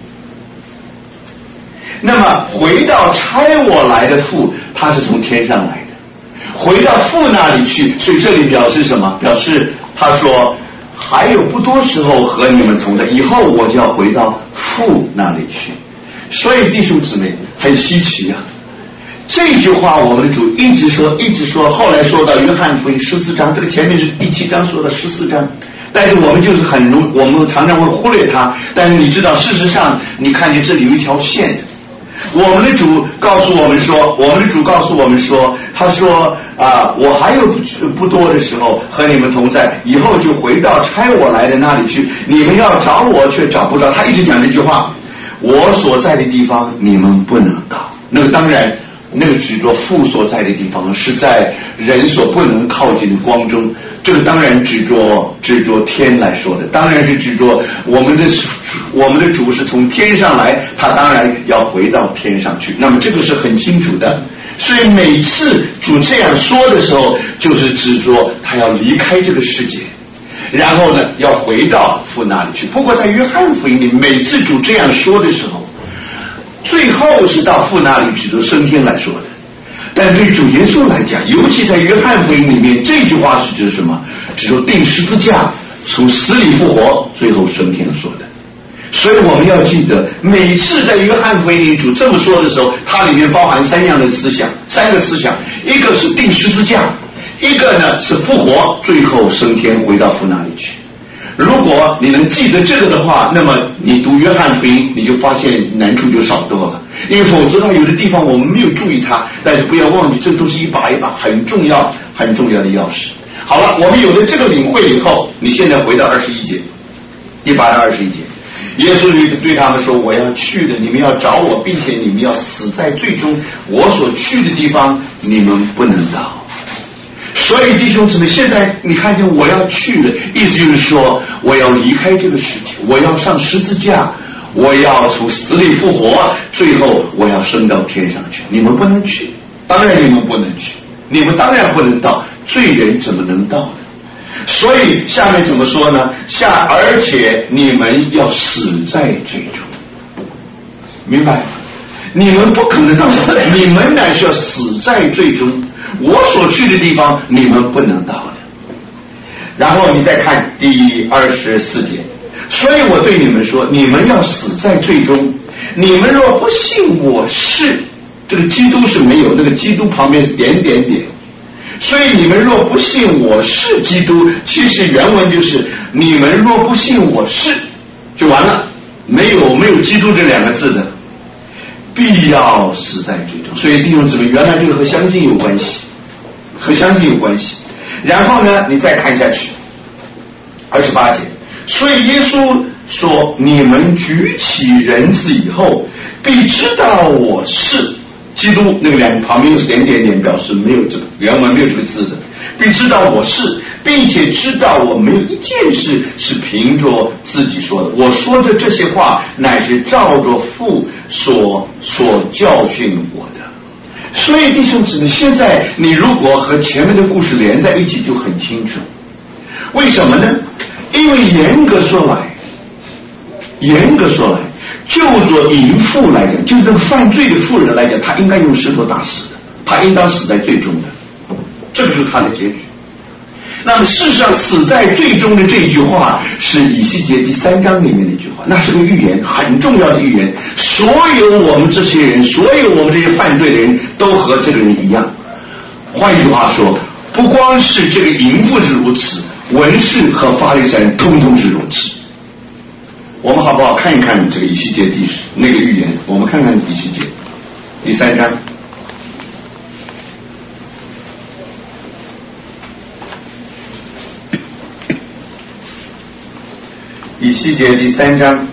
那么回到差我来的父，他是从天上来的，回到父那里去，所以这里表示什么？表示他说还有不多时候和你们同在，以后我就要回到父那里去。所以弟兄姊妹很稀奇啊，这句话我们的主一直说一直说，后来说到约翰福音十四章，这个前面是第七章说的十四章，但是我们就是很容我们常常会忽略它。但是你知道事实上你看见这里有一条线，我们的主告诉我们说，我们的主告诉我们说，他说啊，我还有不不多的时候和你们同在，以后就回到差我来的那里去，你们要找我却找不到。他一直讲这句话，我所在的地方你们不能到。那个当然那个指着父所在的地方，是在人所不能靠近的光中，这个当然指着指着天来说的，当然是指着我们的我们的主是从天上来，他当然要回到天上去，那么这个是很清楚的。所以每次主这样说的时候，就是指着他要离开这个世界，然后呢要回到父那里去。不过在约翰福音里，每次主这样说的时候，最后是到父那里指着升天来说的。但对主耶稣来讲，尤其在约翰福音里面，这句话是指什么？指着钉十字架，从死里复活，最后升天说的。所以我们要记得，每次在约翰福音里主这么说的时候，它里面包含三样的思想，三个思想，一个是钉十字架，一个呢是复活，最后升天回到父那里去。如果你能记得这个的话，那么你读约翰福音你就发现难处就少多了，因为否则它有的地方我们没有注意它，但是不要忘记这都是一把一把很重要很重要的钥匙。好了，我们有了这个领会以后，你现在回到二十一节，第八到二十一节，耶稣对他们说，我要去的，你们要找我，并且你们要死在最终，我所去的地方你们不能到。所以弟兄姊妹，现在你看见我要去的意思就是说，我要离开这个世界，我要上十字架，我要从死里复活，最后我要升到天上去。你们不能去，当然你们不能去，你们当然不能到，罪人怎么能到呢？所以下面怎么说呢？下而且你们要死在罪中，明白吗？你们不可能到，你们乃是要死在罪中。 我所去的地方你们不能到的。然后你再看第二十四节，所以我对你们说，你们要死在罪中，你们若不信我是，这个基督是没有，那个基督旁边是点点点，所以你们若不信我是基督，其实原文就是你们若不信我是就完了，没有没有基督这两个字的，必要死在罪中。所以弟兄姊妹，原来这个和相信有关系，和相信有关系。然后呢，你再看下去，二十八节，所以耶稣说，你们举起人子以后，必知道我是基督，那个两旁边又是点点点，表示没有这个原文没有这个字的，必知道我是，并且知道我没有一件事是凭着自己说的，我说的这些话乃是照着父所所教训我的。所以弟兄姊妹，现在你如果和前面的故事连在一起就很清楚，为什么呢？因为严格说来严格说来就做淫妇来讲，就这个犯罪的妇人来讲，他应该用石头打死的，他应当死在最终的，这就是他的结局。那么事实上死在最终的这句话是以西结第三章里面的一句话，那是个预言，很重要的预言。所有我们这些人，所有我们这些犯罪的人都和这个人一样。换一句话说，不光是这个淫妇是如此，文士和法利赛人通通是如此。我们好不好看一看这个以西结第那个预言？我们看看以西结第三章。以西结第三章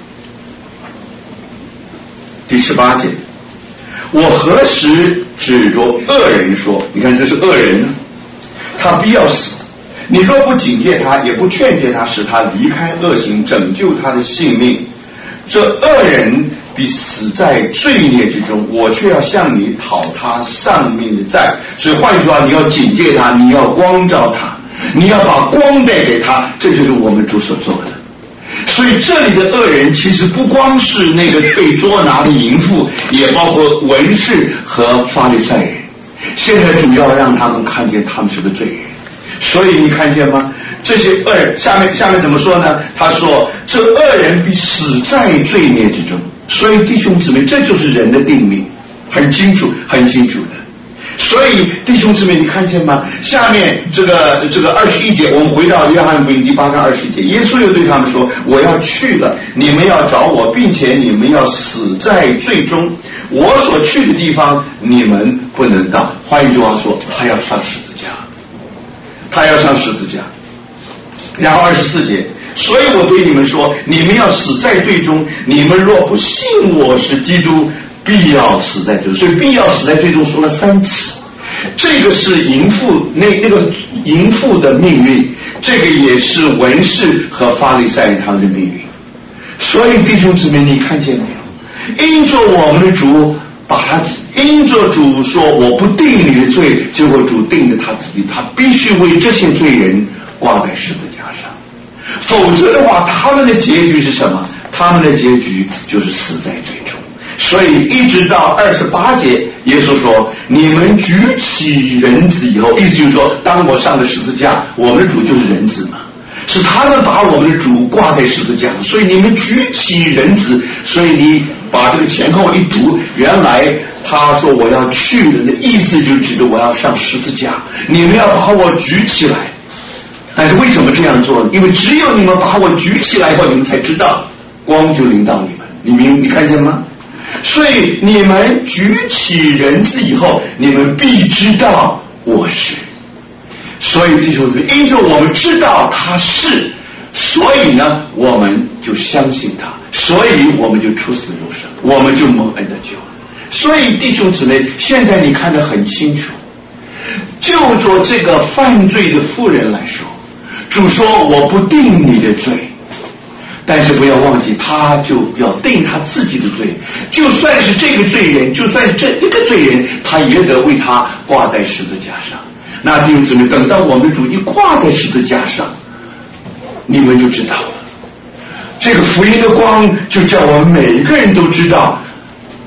第十八节，我何时指着恶人说，你看这是恶人呢，他必要死，你若不警戒他，也不劝诫他，使他离开恶行，拯救他的性命，这恶人必死在罪孽之中，我却要向你讨他丧命的债。所以换句话，你要警戒他，你要光照他，你要把光带给他，这就是我们主所做的。所以这里的恶人其实不光是那个被捉拿的淫妇，也包括文士和法利赛人。现在主要让他们看见他们是个罪人。所以你看见吗？这些恶人下面下面怎么说呢？他说这恶人必死在罪孽之中。所以弟兄姊妹，这就是人的定命，很清楚很清楚的。所以弟兄姊妹，你看见吗？下面这个这个二十一节，我们回到约翰福音第八章二十一节，耶稣又对他们说，我要去了，你们要找我，并且你们要死在罪中，我所去的地方你们不能到。换一句话说，他要上十字架，他要上十字架。然后二十四节，所以我对你们说，你们要死在罪中，你们若不信我是基督，必要死在罪中。所以必要死在罪中说了三次，这个是淫妇那那个淫妇的命运，这个也是文士和法利赛人他们的命运。所以弟兄姊妹，你看见没有？因着我们的主把他因着主说我不定你的罪，结果主定了他自己，他必须为这些罪人挂在十字架上，否则的话他们的结局是什么？他们的结局就是死在罪中。所以一直到二十八节，耶稣说你们举起人子以后，意思就是说当我上了十字架，我们的主就是人子嘛，是他们把我们的主挂在十字架上，所以你们举起人子。所以你把这个前后一读，原来他说我要去了的意思就指着我要上十字架，你们要把我举起来。但是为什么这样做呢？因为只有你们把我举起来以后，你们才知道光就临到你们。你明你看见吗？所以你们举起人子以后，你们必知道我是。所以弟兄姊妹，因着我们知道他是，所以呢我们就相信他，所以我们就出死入生，我们就蒙恩的救。所以弟兄姊妹，现在你看得很清楚，就着这个犯罪的妇人来说，主说我不定你的罪，但是不要忘记他就要定他自己的罪，就算是这个罪人，就算是这一个罪人，他也得为他挂在十字架上。那弟兄姊妹，等到我们的主一挂在十字架上，你们就知道了，这个福音的光就叫我们每一个人都知道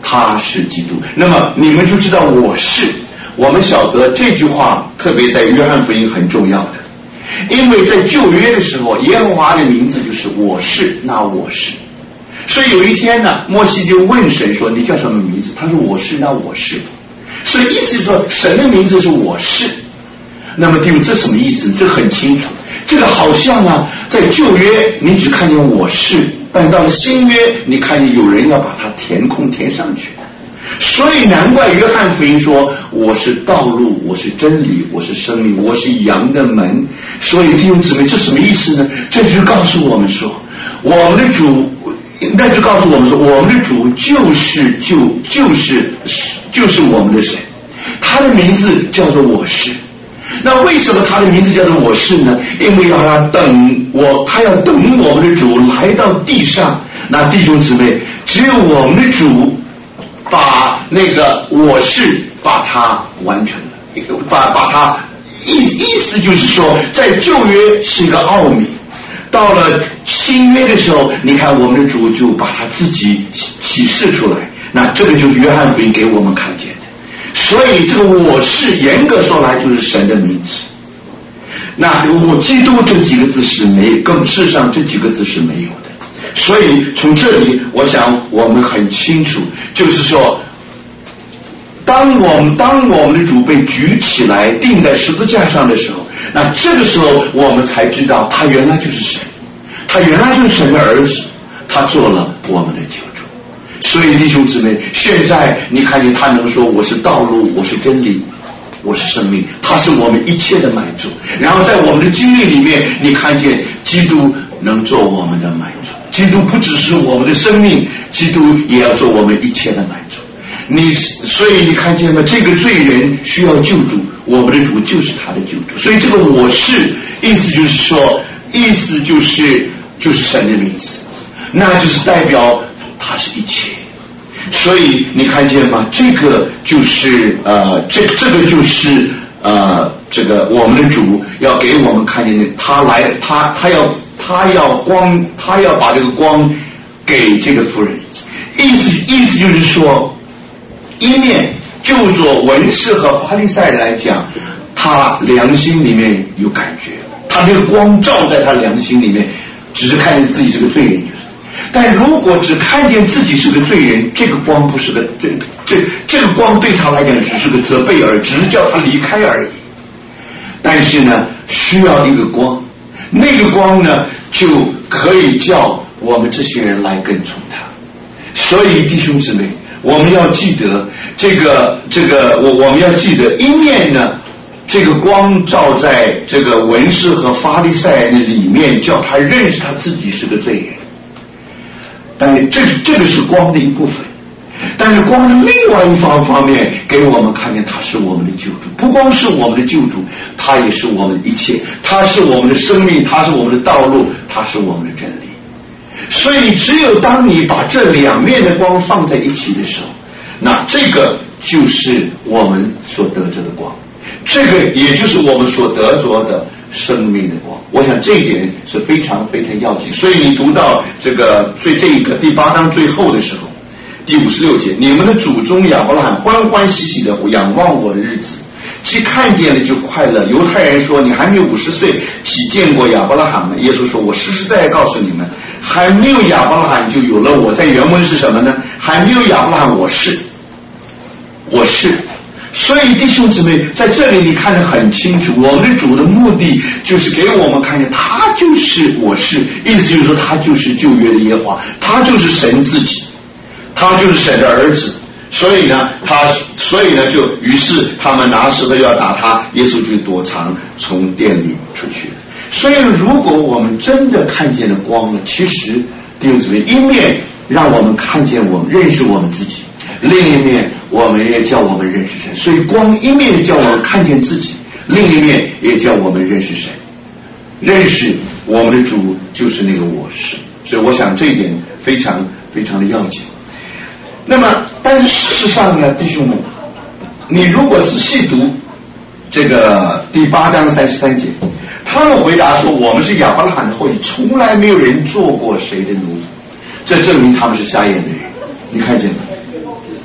他是基督。那么你们就知道我是。我们晓得这句话特别在约翰福音很重要的，因为在旧约的时候，耶和华的名字就是我是，那我是。所以有一天呢，摩西就问神说：“你叫什么名字？”他说：“我是，那我是。”所以意思是说，神的名字是我是。那么弟兄，这什么意思？这很清楚。这个好像啊，在旧约你只看见我是，但到了新约，你看见有人要把它填空填上去。所以难怪约翰福音说我是道路，我是真理，我是生命，我是羊的门。所以弟兄姊妹，这什么意思呢？这就告诉我们说，我们的主，那就告诉我们说，我们的主就是就就是就是我们的神，他的名字叫做我是。那为什么他的名字叫做我是呢？因为要他等我，他要等我们的主来到地上。那弟兄姊妹，只有我们的主把那个我是把它完成了，把把它意意思就是说，在旧约是一个奥秘，到了新约的时候，你看我们的主就把他自己启示出来。那这个就是约翰福音给我们看见的。所以这个我是严格说来就是神的名字。那我基督这几个字是没有，更事实上这几个字是没有的。所以从这里我想我们很清楚，就是说当我们当我们的主被举起来钉在十字架上的时候，那这个时候我们才知道他原来就是神，他原来就是神的儿子，他做了我们的救主。所以弟兄姊妹，现在你看见他能说我是道路，我是真理，我是生命，他是我们一切的满足。然后在我们的经历里面，你看见基督能做我们的满足，基督不只是我们的生命，基督也要做我们一切的满足。你所以你看见吗？这个罪人需要救主，我们的主就是他的救主。所以这个我是意思就是说，意思就是就是神的名字，那就是代表他是一切。所以你看见吗？这个就是呃，这这个就是呃，这个我们的主要给我们看见的，他来，他他要他要光，他要把这个光给这个妇人。意思意思就是说，一面就做文士和法利赛来讲，他良心里面有感觉，他那个光照在他良心里面，只是看见自己是个罪人。但如果只看见自己是个罪人，这个光不是个这这这个光对他来讲只是个责备而已，只是叫他离开而已。但是呢，需要一个光，那个光呢就可以叫我们这些人来跟从他。所以弟兄姊妹，我们要记得这个这个我我们要记得，一面呢这个光照在这个文士和法利赛人的里面，叫他认识他自己是个罪人。但是这这个是光的一部分，但是光的另外一方方面给我们看见他是我们的救主，不光是我们的救主，他也是我们的一切，他是我们的生命，他是我们的道路，他是我们的真理。所以只有当你把这两面的光放在一起的时候，那这个就是我们所得着的光，这个也就是我们所得着的生命的光。我想这一点是非常非常要紧。所以你读到这个最这个第八章最后的时候，第五十六节，你们的祖宗亚伯拉罕欢欢喜喜的仰望我的日子，既看见了就快乐。犹太人说，你还没有五十岁，岂见过亚伯拉罕吗？耶稣说，我实实在在告诉你们，还没有亚伯拉罕就有了我。在原文是什么呢？还没有亚伯拉罕，我是我是。所以弟兄姊妹，在这里你看得很清楚，我们的主的目的就是给我们看见他就是我是，意思就是说他就是旧约的耶和华，他就是神自己，他就是神的儿子。所以呢他所以呢就于是他们拿石头要打他，耶稣就躲藏从殿里出去了。所以如果我们真的看见了光了，其实弟兄姊妹，一面让我们看见我们认识我们自己，另一面我们也叫我们认识神。所以光一面叫我们看见自己，另一面也叫我们认识神，认识我们的主就是那个我是。所以我想这一点非常非常的要紧。那么但是事实上呢，弟兄们，你如果仔细读这个第八章三十三节，他们回答说，我们是亚伯拉罕的后裔，从来没有人做过谁的奴仆，这证明他们是瞎眼的人。你看见吗？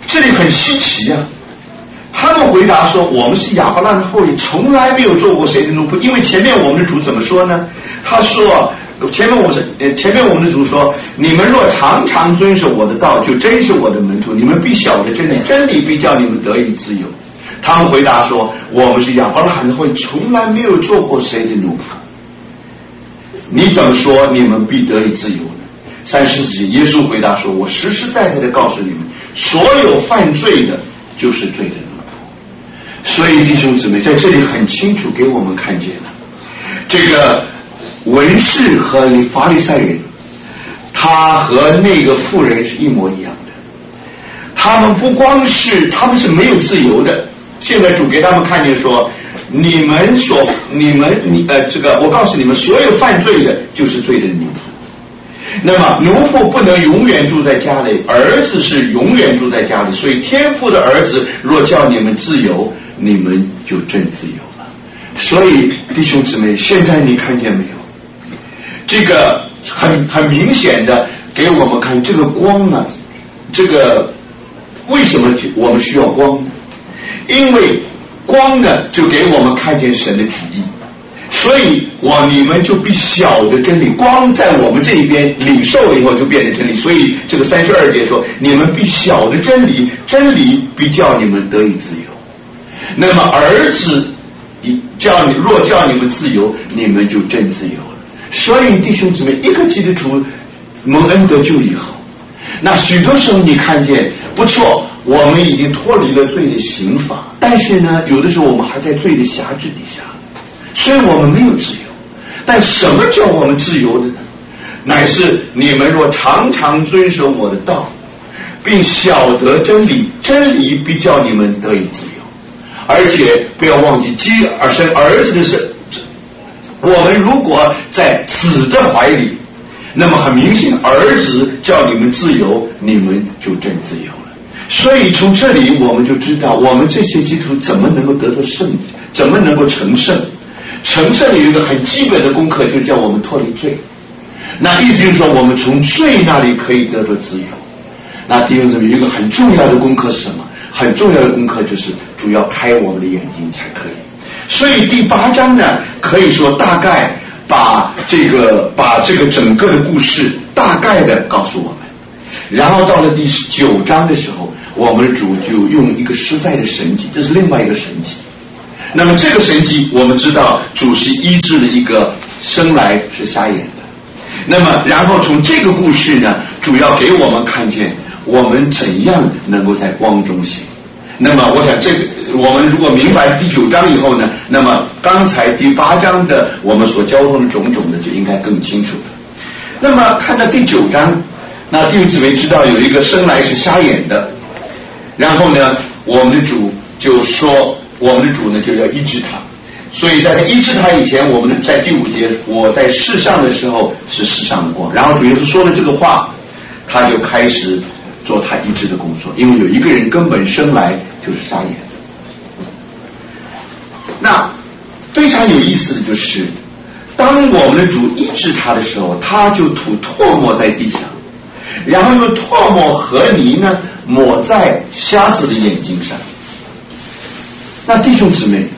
这里很稀奇呀、啊。他们回答说，我们是亚伯拉罕的后裔，从来没有做过谁的奴仆。因为前面我们的主怎么说呢？他说前面我是呃前面我们的主说，你们若常常遵守我的道，就真是我的门徒，你们必晓得真理，真理必叫你们得以自由。他们回答说，我们是亚伯拉罕的后裔，从来没有做过谁的奴仆。你怎么说你们必得以自由呢？三十四节，耶稣回答说，我实实在在的告诉你们，所有犯罪的就是罪的奴仆。所以弟兄姊妹，在这里很清楚给我们看见了，这个文士和法利赛人，他和那个妇人是一模一样的。他们不光是他们是没有自由的，现在主给他们看见说，你们所你们你呃这个我告诉你们，所有犯罪的就是罪的奴仆。那么奴仆不能永远住在家里，儿子是永远住在家里，所以天父的儿子若叫你们自由，你们就真自由了。所以弟兄姊妹，现在你看见没有？这个很很明显的给我们看，这个光呢，这个为什么我们需要光呢？因为光呢就给我们看见神的旨意，所以我你们就必晓得真理。光在我们这一边领受了以后就变成真理，所以这个三十二节说，你们必晓得真理，真理必叫你们得以自由。那么儿子叫你若叫你们自由，你们就真自由了。所以弟兄姊妹，一个基督徒蒙恩得救以后，那许多时候你看见不错，我们已经脱离了罪的刑罚，但是呢有的时候我们还在罪的辖制底下，所以我们没有自由。但什么叫我们自由的呢？乃是你们若常常遵守我的道，并晓得真理，真理必叫你们得以自由。而且不要忘记，基而生儿子的是我们，如果在子的怀里，那么很明显，儿子叫你们自由，你们就真自由了。所以从这里我们就知道，我们这些基督徒怎么能够得到胜，怎么能够成圣。成圣有一个很基本的功课，就叫我们脱离罪。那意思就是说，我们从罪那里可以得到自由。那弟兄姊妹，有一个很重要的功课是什么？很重要的功课就是主要开我们的眼睛才可以。所以第八章呢，可以说大概把这个把这个整个的故事大概的告诉我们。然后到了第九章的时候，我们的主就用一个实在的神迹，这是另外一个神迹。那么这个神迹我们知道，主是医治了一个生来是瞎眼的。那么然后从这个故事呢，主要给我们看见我们怎样能够在光中行。那么我想这个我们如果明白第九章以后呢，那么刚才第八章的我们所交通的种种呢，就应该更清楚了。那么看到第九章，那弟兄姊妹知道有一个生来是瞎眼的，然后呢我们的主就说，我们的主呢就要医治他。所以在他医治他以前，我们在第五节，我在世上的时候是世上的光。然后主耶稣说了这个话，他就开始做他医治的工作。因为有一个人根本生来就是瞎眼的。那非常有意思的就是，当我们的主医治他的时候，他就吐唾沫在地上，然后用唾沫和泥呢抹在瞎子的眼睛上。那弟兄姊妹，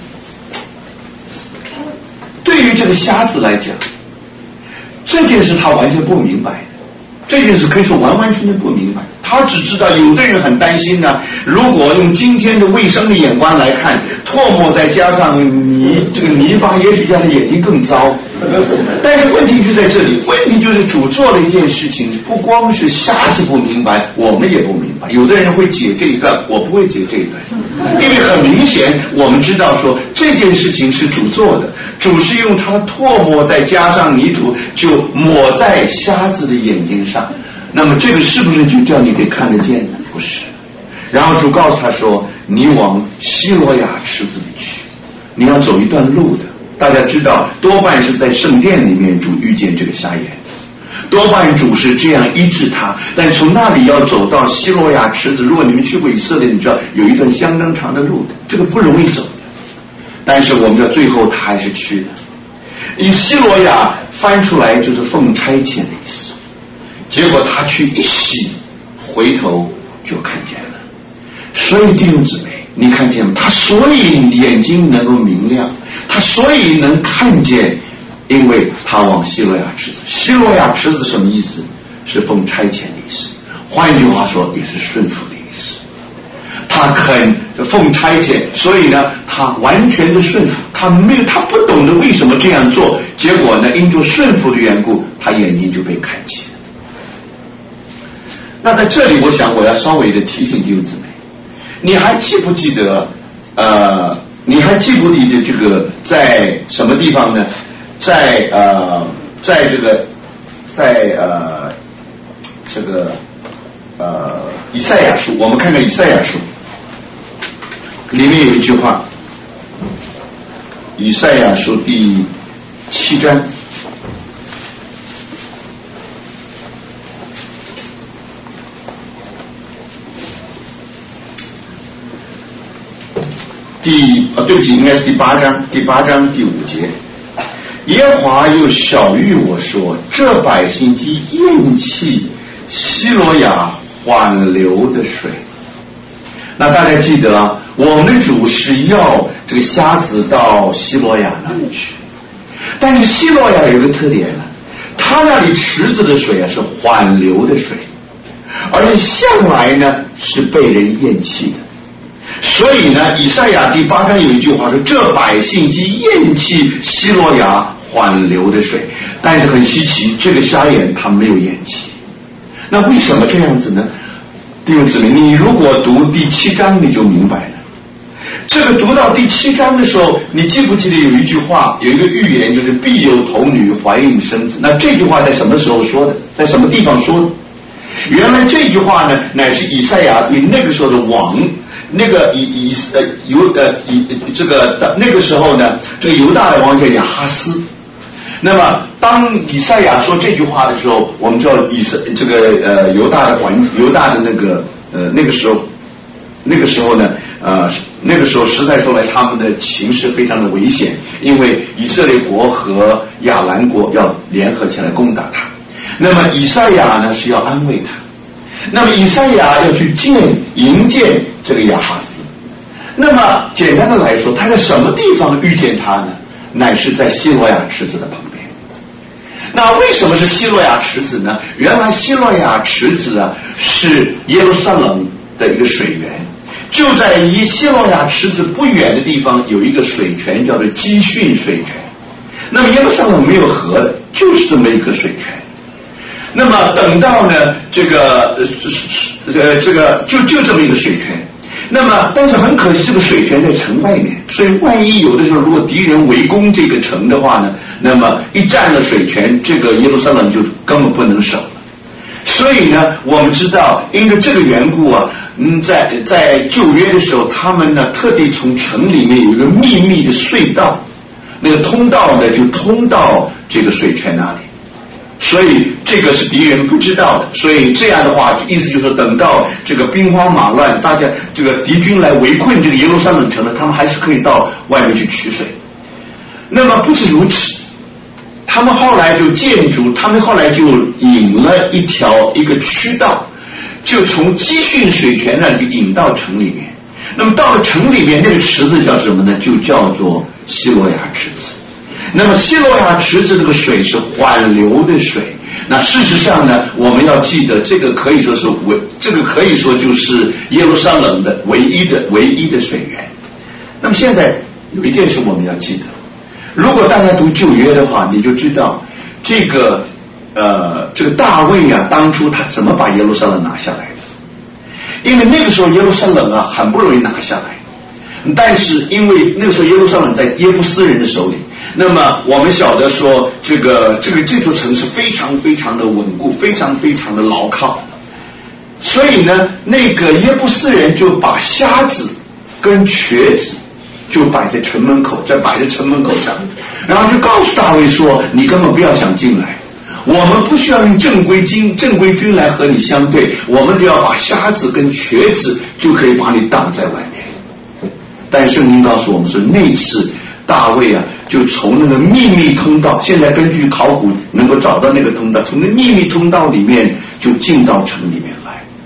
对于这个瞎子来讲，这件事他完全不明白的，这件事可以说完完全全不明白。他只知道有的人很担心呢，如果用今天的卫生的眼光来看，唾沫再加上泥这个泥巴，也许让他眼睛更糟。但是问题就在这里，问题就是主做了一件事情，不光是瞎子不明白，我们也不明白。有的人会解这一段，我不会解这一段，因为很明显我们知道说这件事情是主做的，主是用他的唾沫再加上泥土，就抹在瞎子的眼睛上。那么这个是不是就叫你可以看得见呢？不是。然后主告诉他说，你往西罗亚池子里去，你要走一段路的。大家知道多半是在圣殿里面主遇见这个瞎眼，多半主是这样医治他，但从那里要走到西罗亚池子，如果你们去过以色列，你知道有一段相当长的路的，这个不容易走的。但是我们的最后他还是去了。以西罗亚翻出来就是奉差遣的意思。结果他去一洗，回头就看见了。 所以弟兄姊妹，你看见吗？他所以眼睛能够明亮，他所以能看见，因为他往希罗亚池子。希罗亚池子什么意思？是奉差遣的意思，换一句话说也是顺服的意思。他肯奉差遣，所以呢他完全的顺服，他没有他不懂得为什么这样做，结果呢因着顺服的缘故，他眼睛就被开启了。那在这里我想我要稍微的提醒弟兄姊妹，你还记不记得呃你还记不记得这个在什么地方呢？在呃在这个在呃这个呃以赛亚书，我们看看以赛亚书里面有一句话，以赛亚书第七章第啊，对不起，应该是第八章，第八章第五节。耶和华又晓谕我说：“这百姓既厌弃希罗亚缓流的水。”那大家记得啊，我们的主是要这个瞎子到希罗亚那里去，但是希罗亚有一个特点呢，他那里池子的水啊是缓流的水，而且向来呢是被人厌弃的。所以呢，以赛亚第八章有一句话说：“这百姓既厌弃希罗亚缓流的水。”但是很稀奇，这个瞎眼他没有厌弃。那为什么这样子呢？弟兄姊妹，你如果读第七章你就明白了。这个读到第七章的时候，你记不记得有一句话，有一个预言，就是必有童女怀孕生子。那这句话在什么时候说的？在什么地方说的？原来这句话呢，乃是以赛亚对那个时候的王，那个以以呃犹呃以这个那个时候呢，这个犹大的王叫亚哈斯。那么当以赛亚说这句话的时候，我们知道以色这个呃犹大的环犹大的那个呃那个时候那个时候呢呃那个时候实在说来，他们的情势非常的危险，因为以色列国和亚兰国要联合起来攻打他。那么以赛亚呢是要安慰他，那么以赛亚要去见迎见这个亚哈斯。那么简单的来说，他在什么地方遇见他呢？乃是在希罗亚池子的旁边。那为什么是希罗亚池子呢？原来希罗亚池子啊是耶路撒冷的一个水源，就在离希罗亚池子不远的地方有一个水泉叫做基训水泉。那么耶路撒冷没有河的，就是这么一个水泉。那么等到呢这个呃这个就就这么一个水泉。那么但是很可惜，这个水泉在城外面，所以万一有的时候如果敌人围攻这个城的话呢，那么一占了水泉，这个耶路撒冷就根本不能守了。所以呢我们知道因为这个缘故啊，嗯在在旧约的时候，他们呢特地从城里面有一个秘密的隧道，那个通道呢就通到这个水泉那里，所以这个是敌人不知道的。所以这样的话意思就是说，等到这个兵荒马乱，大家这个敌军来围困这个耶路撒冷城呢，他们还是可以到外面去取水。那么不止如此，他们后来就建筑，他们后来就引了一条一个渠道，就从基训水泉那里引到城里面。那么到了城里面，那个池子叫什么呢？就叫做希罗亚池子。那么希罗亚池子这个水是缓流的水。那事实上呢，我们要记得，这个可以说是唯，这个可以说就是耶路撒冷的唯一的唯一的水源。那么现在有一件事我们要记得，如果大家读旧约的话，你就知道这个呃这个大卫啊，当初他怎么把耶路撒冷拿下来的？因为那个时候耶路撒冷啊很不容易拿下来，但是因为那个时候耶路撒冷在耶布斯人的手里。那么我们晓得说，这个这个这座城市非常非常的稳固，非常非常的牢靠。所以呢，那个耶布斯人就把瞎子跟瘸子就摆在城门口，再摆在城门口上，然后就告诉大卫说：“你根本不要想进来，我们不需要用正规军正规军来和你相对，我们只要把瞎子跟瘸子就可以把你挡在外面。”但圣经告诉我们说，那次大卫啊，就从那个秘密通道，现在根据考古能够找到那个通道，从那秘密通道里面就进到城里面来。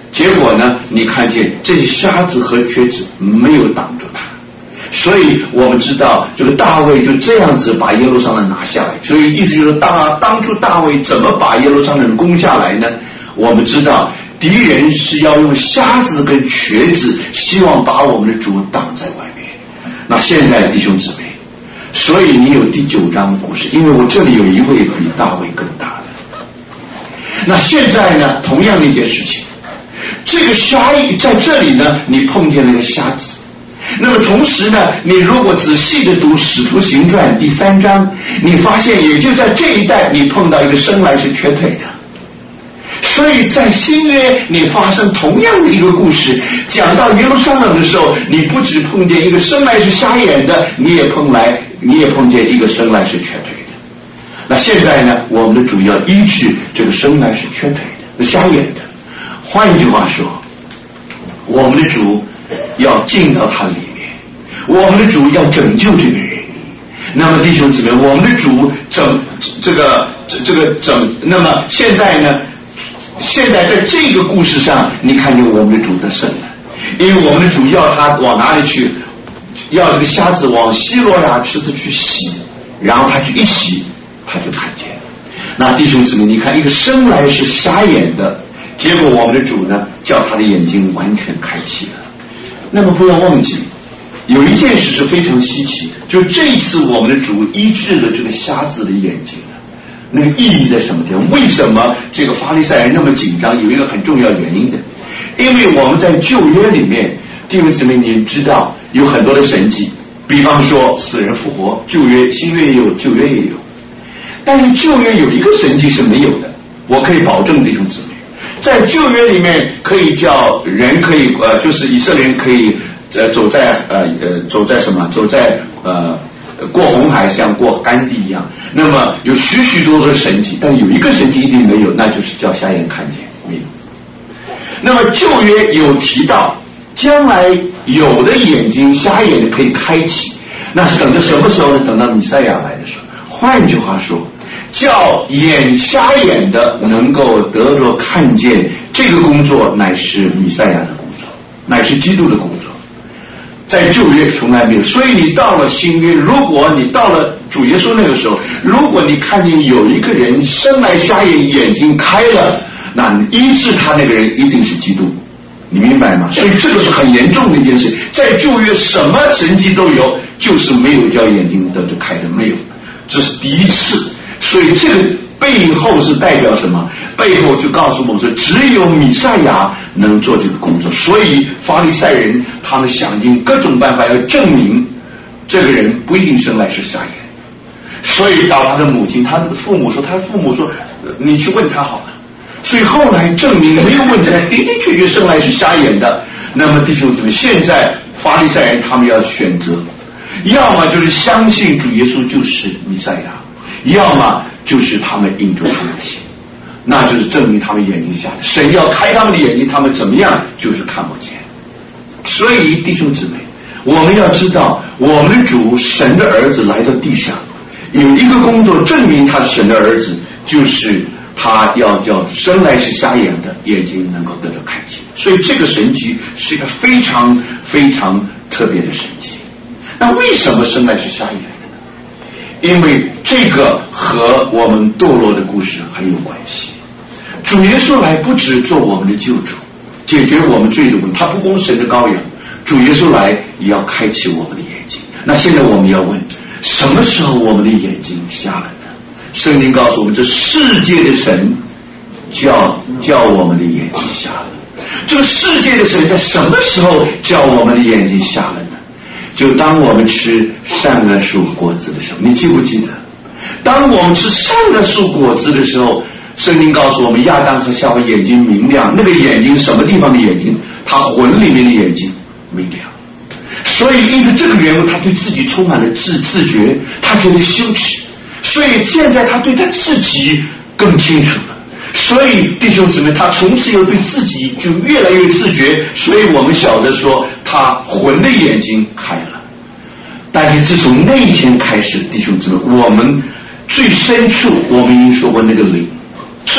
结果呢，你看见这些瞎子和瘸子没有挡住他，所以我们知道这个大卫就这样子把耶路撒冷拿下来。所以意思就是大当初大卫怎么把耶路撒冷攻下来呢？我们知道敌人是要用瞎子跟瘸子，希望把我们的主挡在外面。那现在弟兄姊妹，所以你有第九章的故事，因为我这里有一位比大卫更大的。那现在呢，同样的一件事情，这个瞎在这里呢，你碰见了一个瞎子。那么同时呢，你如果仔细的读使徒行传第三章，你发现也就在这一代你碰到一个生来是瘸腿的。所以在新约你发生同样的一个故事，讲到耶路撒冷的时候，你不只碰见一个生来是瞎眼的，你也碰来你也碰见一个生来是瘸腿的。那现在呢，我们的主要医治这个生来是瘸腿的瞎眼的。换一句话说，我们的主要进到他里面，我们的主要拯救这个人。那么弟兄姊妹，我们的主整这个这个整，那么现在呢，现在在这个故事上，你看见我们的主得胜了，因为我们的主要他往哪里去？要这个瞎子往希罗亚池子去洗，然后他去一洗，他就看见。那弟兄姊妹，你看一个生来是瞎眼的，结果我们的主呢，叫他的眼睛完全开启了。那么不要忘记，有一件事是非常稀奇的，就是这一次我们的主医治了这个瞎子的眼睛。那个意义在什么地方？为什么这个法利赛人那么紧张？有一个很重要原因的，因为我们在旧约里面，弟兄姊妹，你知道有很多的神迹，比方说死人复活，旧约、新约也有，旧约也有。但是旧约有一个神迹是没有的，我可以保证弟兄姊妹，在旧约里面可以叫人可以呃，就是以色列人可以呃走在呃呃走在什么？走在呃。过红海像过干地一样，那么有许许多多的神迹，但有一个神迹一定没有，那就是叫瞎眼看见，没有。那么旧约有提到将来有的眼睛瞎眼的可以开启，那是等到什么时候呢？等到弥赛亚来的时候。换句话说，叫眼瞎眼的能够得着看见，这个工作乃是弥赛亚的工作，乃是基督的工作，在旧约从来没有。所以你到了新约，如果你到了主耶稣那个时候，如果你看见有一个人生来瞎眼，眼睛开了，那医治他那个人一定是基督，你明白吗？所以这个是很严重的一件事。在旧约什么神迹都有，就是没有叫眼睛得着开的，没有，这是第一次。所以这个背后是代表什么？背后就告诉我们说，只有弥赛亚能做这个工作。所以法利赛人他们想尽各种办法要证明这个人不一定生来是瞎眼。所以到他的母亲，他的父母说，他父母说你去问他好了。所以后来证明没有问题，的的确确生来是瞎眼的。那么弟兄姊妹，现在法利赛人他们要选择，要么就是相信主耶稣就是弥赛亚，要么就是他们印着他们的心，那就是证明他们眼睛瞎了。神要开他们的眼睛，他们怎么样就是看不见。所以弟兄姊妹，我们要知道，我们的主神的儿子来到地上，有一个工作证明他是神的儿子，就是他要叫生来是瞎眼的眼睛能够得到开启。所以这个神迹是一个非常非常特别的神迹。那为什么生来是瞎眼的呢？因为这个和我们堕落的故事很有关系。主耶稣来不只做我们的救主，解决我们罪的问题，他不光神的羔羊，主耶稣来也要开启我们的眼睛。那现在我们要问，什么时候我们的眼睛瞎了呢？圣经告诉我们，这世界的神叫叫我们的眼睛瞎了。这个世界的神在什么时候叫我们的眼睛瞎了呢？就当我们吃善恶树果子的时候，你记不记得？当我们吃善恶树果子的时候，圣经告诉我们，亚当和夏娃眼睛明亮。那个眼睛什么地方的眼睛？他魂里面的眼睛明亮。所以因为这个缘故，他对自己充满了自自觉，他觉得羞耻。所以现在他对他自己更清楚了。所以弟兄姊妹，他从此又对自己就越来越自觉。所以我们晓得说，他魂的眼睛开了。但是自从那一天开始，弟兄姊妹，我们最深处，我们已经说过那个灵，最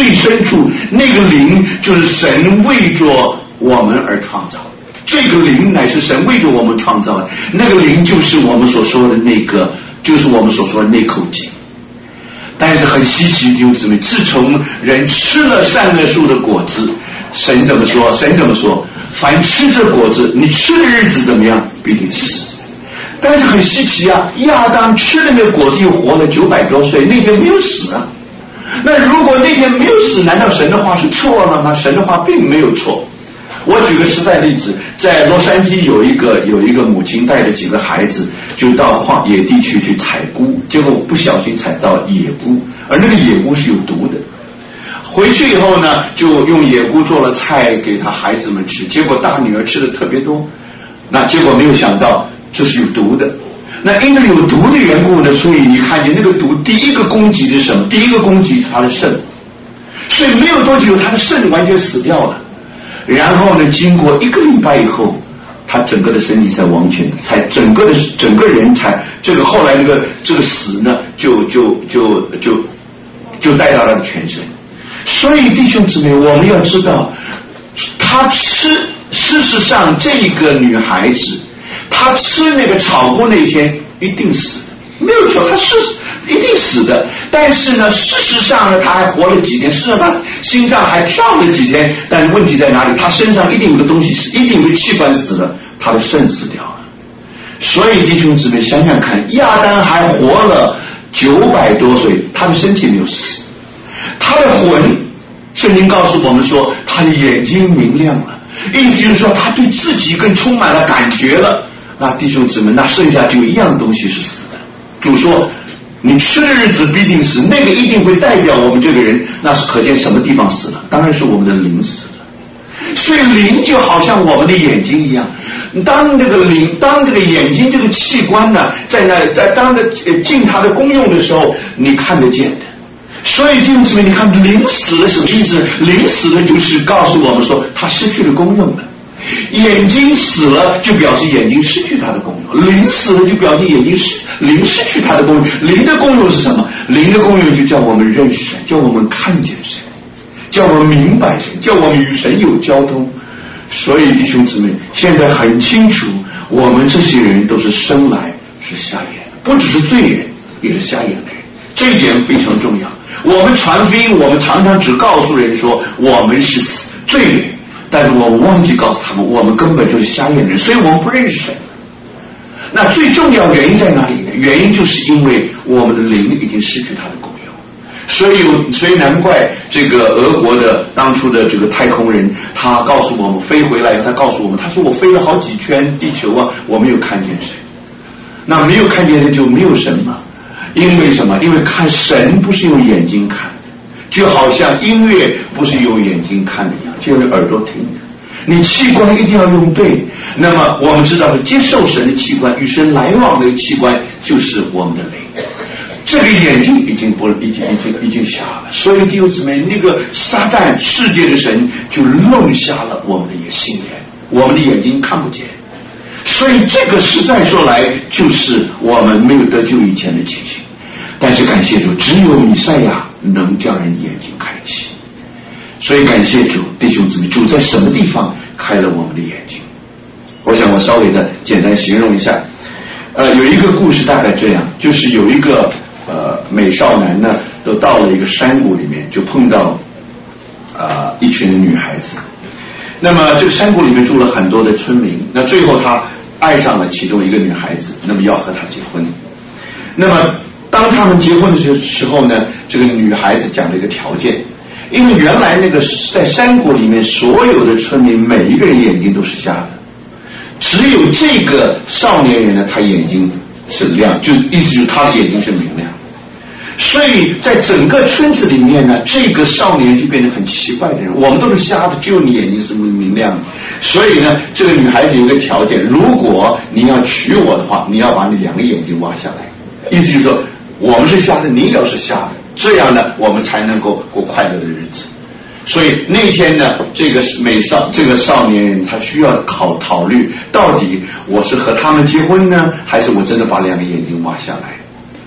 最深处，那个灵就是神为着我们而创造的。这个灵乃是神为着我们创造的，那个灵就是我们所说的那个，就是我们所说的那口井。但是很稀奇，弟兄姊妹，自从人吃了善恶树的果子，神怎么说？神怎么说？凡吃这果子，你吃的日子怎么样？必定死。但是很稀奇啊，亚当吃了那个果子又活了九百多岁，那天没有死啊。那如果那天没有死，难道神的话是错了吗？神的话并没有错。我举个实在例子，在洛杉矶有一个有一个母亲带着几个孩子就到旷野地区去采菇，结果不小心采到野菇，而那个野菇是有毒的。回去以后呢，就用野菇做了菜给他孩子们吃，结果大女儿吃的特别多，那结果没有想到这是有毒的。那因为有毒的缘故呢，所以你看见那个毒第一个攻击是什么？第一个攻击是他的肾，所以没有多久他的肾完全死掉了。然后呢，经过一个礼拜以后，他整个的身体才完全，才整个的整个人才这个后来那个这个死呢，就就就就就带到他的全身。所以弟兄姊妹，我们要知道，他吃，事实上这个女孩子，她吃那个草菇那天一定死的，没有错，她是一定死的。但是呢，事实上呢，她还活了几天，事实上她心脏还跳了几天。但是问题在哪里？她身上一定有个东西死，一定有个器官死了，她的肾死掉了。所以弟兄姊妹想想看，亚当还活了九百多岁，他的身体没有死，他的魂，圣经告诉我们说，他的眼睛明亮了，意思就是说他对自己更充满了感觉了。那弟兄姊妹，那剩下就有一样东西是死的。主说你吃的日子必定死，那个一定会代表我们这个人，那是可见什么地方死了？当然是我们的灵死了。所以灵就好像我们的眼睛一样，当这个灵，当这个眼睛这个器官呢，在那在当着尽它的功用的时候，你看得见的。所以弟兄姊妹，你看灵死了什么意思？灵死了就是告诉我们说，它失去了功用了。眼睛死了就表示眼睛失去它的功用，灵死了就表示眼睛失灵失去它的功用。灵的功用是什么？灵的功用就叫我们认识神，叫我们看见神，叫我们明白神，叫我们与神有交通。所以弟兄姊妹，现在很清楚，我们这些人都是生来是瞎眼，不只是罪人，也是瞎眼的人，这一点非常重要。我们传福音，我们常常只告诉人说我们是罪人，但是我们忘记告诉他们，我们根本就是瞎眼人，所以我们不认识神。那最重要原因在哪里呢？原因就是因为我们的灵已经失去它的功用。所以所以难怪这个俄国的当初的这个太空人，他告诉我们飞回来，他告诉我们，他说我飞了好几圈地球啊，我没有看见神。那没有看见神就没有神嘛？因为什么？因为看神不是用眼睛看的，就好像音乐不是用眼睛看的一样，就用耳朵听的。你器官一定要用对。那么我们知道是接受神的器官，与神来往的器官就是我们的灵。这个眼睛已经不已经已经已经瞎了，所以弟兄姊妹，那个撒旦世界的神就弄瞎了我们的心眼，我们的眼睛看不见。所以这个实在说来，就是我们没有得救以前的情形。但是感谢主，只有弥赛亚能叫人眼睛开启。所以感谢主，弟兄姊妹，主在什么地方开了我们的眼睛？我想我稍微的简单形容一下。呃，有一个故事大概这样，就是有一个呃美少男呢，都到了一个山谷里面，就碰到啊、呃、一群女孩子。那么这个山谷里面住了很多的村民，那最后他爱上了其中一个女孩子，那么要和她结婚。那么当他们结婚的时候呢，这个女孩子讲了一个条件，因为原来那个在山谷里面所有的村民每一个人眼睛都是瞎的，只有这个少年人呢，他眼睛是亮，就意思就是他的眼睛是明亮。所以在整个村子里面呢，这个少年就变得很奇怪的人，我们都是瞎的，只有你眼睛是明亮的。所以呢，这个女孩子有个条件，如果你要娶我的话，你要把你两个眼睛挖下来，意思就是说我们是瞎的，你也是瞎的，这样呢我们才能够过快乐的日子。所以那天呢，这个美少这个少年人他需要考考虑，到底我是和他们结婚呢，还是我真的把两个眼睛挖下来？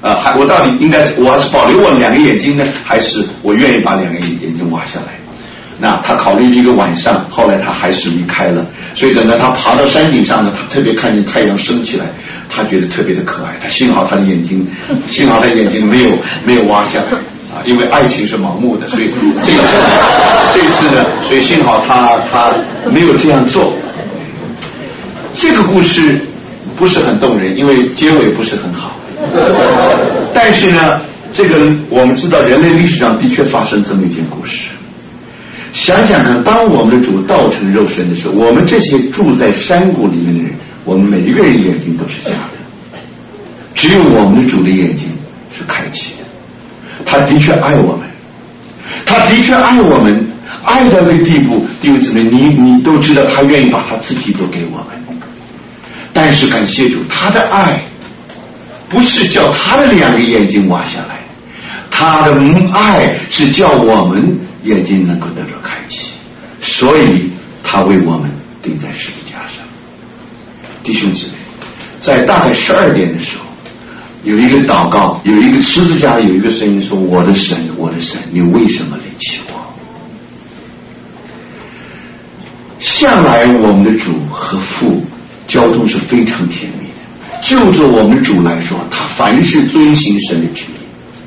呃，还我到底应该我还是保留我两个眼睛呢，还是我愿意把两个眼睛挖下来？那他考虑了一个晚上，后来他还是离开了。所以等到他爬到山顶上呢，他特别看见太阳升起来，他觉得特别的可爱。他幸好他的眼睛，幸好他眼睛没有没有挖下来啊，因为爱情是盲目的，所以这一次这一次呢，所以幸好他他没有这样做。这个故事不是很动人，因为结尾不是很好。但是呢，这个我们知道人类历史上的确发生这么一件故事。想想看，当我们的主道成肉身的时候，我们这些住在山谷里面的人，我们每一个人眼睛都是瞎的，只有我们的主的眼睛是开启的。他的确爱我们，他的确爱我们，爱到一个地步，弟兄姊妹，你你都知道，他愿意把他自己都给我们。但是感谢主，他的爱不是叫他的两个眼睛挖下来，他的爱是叫我们眼睛能够得到开启，所以他为我们钉在十字架上。弟兄姊妹，在大概十二点的时候，有一个祷告，有一个十字架，有一个声音说：“我的神，我的神，你为什么离弃我？”向来我们的主和父交通是非常甜蜜的，就着我们主来说，他凡是遵行神的旨意，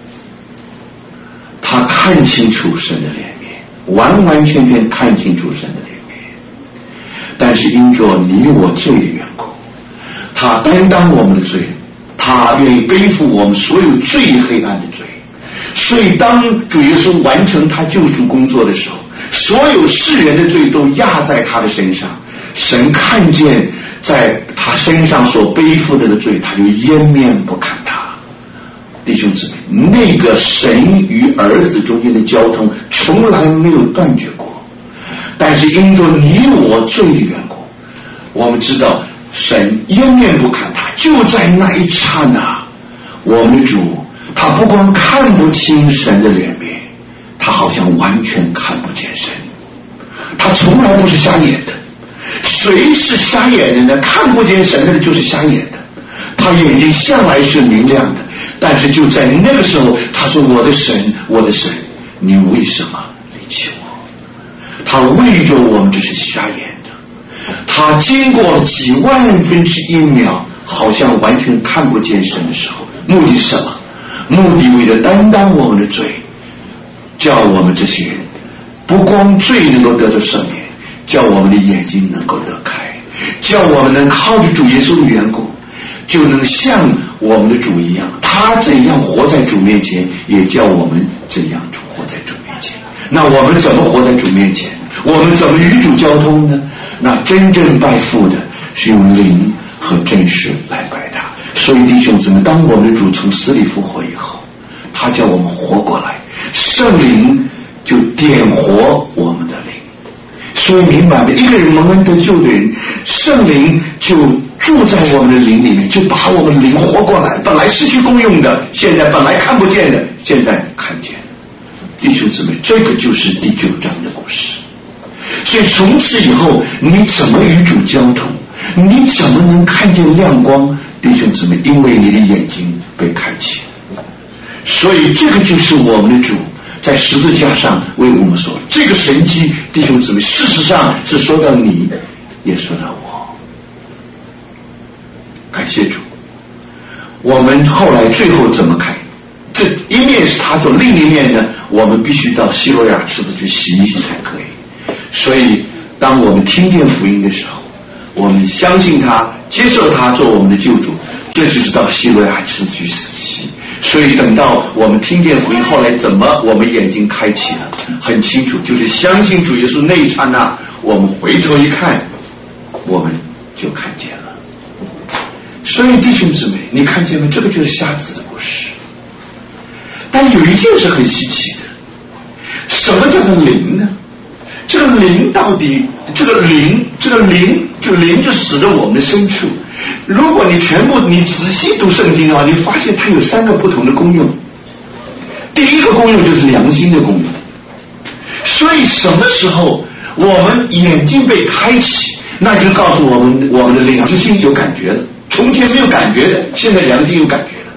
他看清楚神的脸面，完完全全看清楚神的脸面。但是因着你我罪的缘故，他担当我们的罪，他愿意背负我们所有最黑暗的罪。所以当主耶稣完成他救赎工作的时候，所有世人的罪都压在他的身上，神看见在他身上所背负的罪，他就掩面不看他。弟兄姊妹，那个神与儿子中间的交通从来没有断绝过，但是因着你我罪的缘故，我们知道神掩面不看他。就在那一刹那，我们的主他不光看不清神的脸面，他好像完全看不见神。他从来不是瞎眼的，谁是瞎眼的呢？看不见神的就是瞎眼的，他眼睛向来是明亮的。但是就在那个时候，他说：“我的神，我的神，你为什么离弃我？”他为着我们这是瞎眼的，他经过了几万分之一秒，好像完全看不见神的时候，目的是什么？目的为了担当我们的罪，叫我们这些人不光罪能够得到赦免，叫我们的眼睛能够得开，叫我们能靠着主耶稣的缘故，就能像我们的主一样，他怎样活在主面前，也叫我们怎样活在主面前。那我们怎么活在主面前？我们怎么与主交通呢？那真正拜父的是用灵和真实来拜他。所以弟兄姊妹，当我们的主从死里复活以后，他叫我们活过来，圣灵就点活我们的灵。所以明白了，一个人蒙恩得救的人，圣灵就住在我们的灵里面，就把我们灵活过来。本来失去功用的，现在本来看不见的，现在看见。弟兄姊妹，这个就是第九章的故事。所以从此以后，你怎么与主交通？你怎么能看见亮光？弟兄姊妹，因为你的眼睛被开启了。所以这个就是我们的主在十字架上为我们说，这个神迹，弟兄姊妹，事实上是说到你，也说到我。感谢主。我们后来最后怎么看？这一面是他做，另一面呢，我们必须到西罗亚池子去洗一洗才可以。所以当我们听见福音的时候，我们相信他，接受他做我们的救主，这就是到西罗亚池子去洗。所以等到我们听见福音，后来怎么我们眼睛开启了，很清楚，就是相信主耶稣那一刹那，我们回头一看，我们就看见了。所以弟兄姊妹，你看见没？这个就是瞎子的故事。但有一件事很稀奇的，什么叫做灵呢？这个灵到底，这个灵，这个灵，就灵就使得我们的深处。如果你全部你仔细读圣经啊，你发现它有三个不同的功用。第一个功用就是良心的功用。所以什么时候我们眼睛被开启，那就告诉我们我们的良心有感觉了。从前没有感觉的，现在良心有感觉了。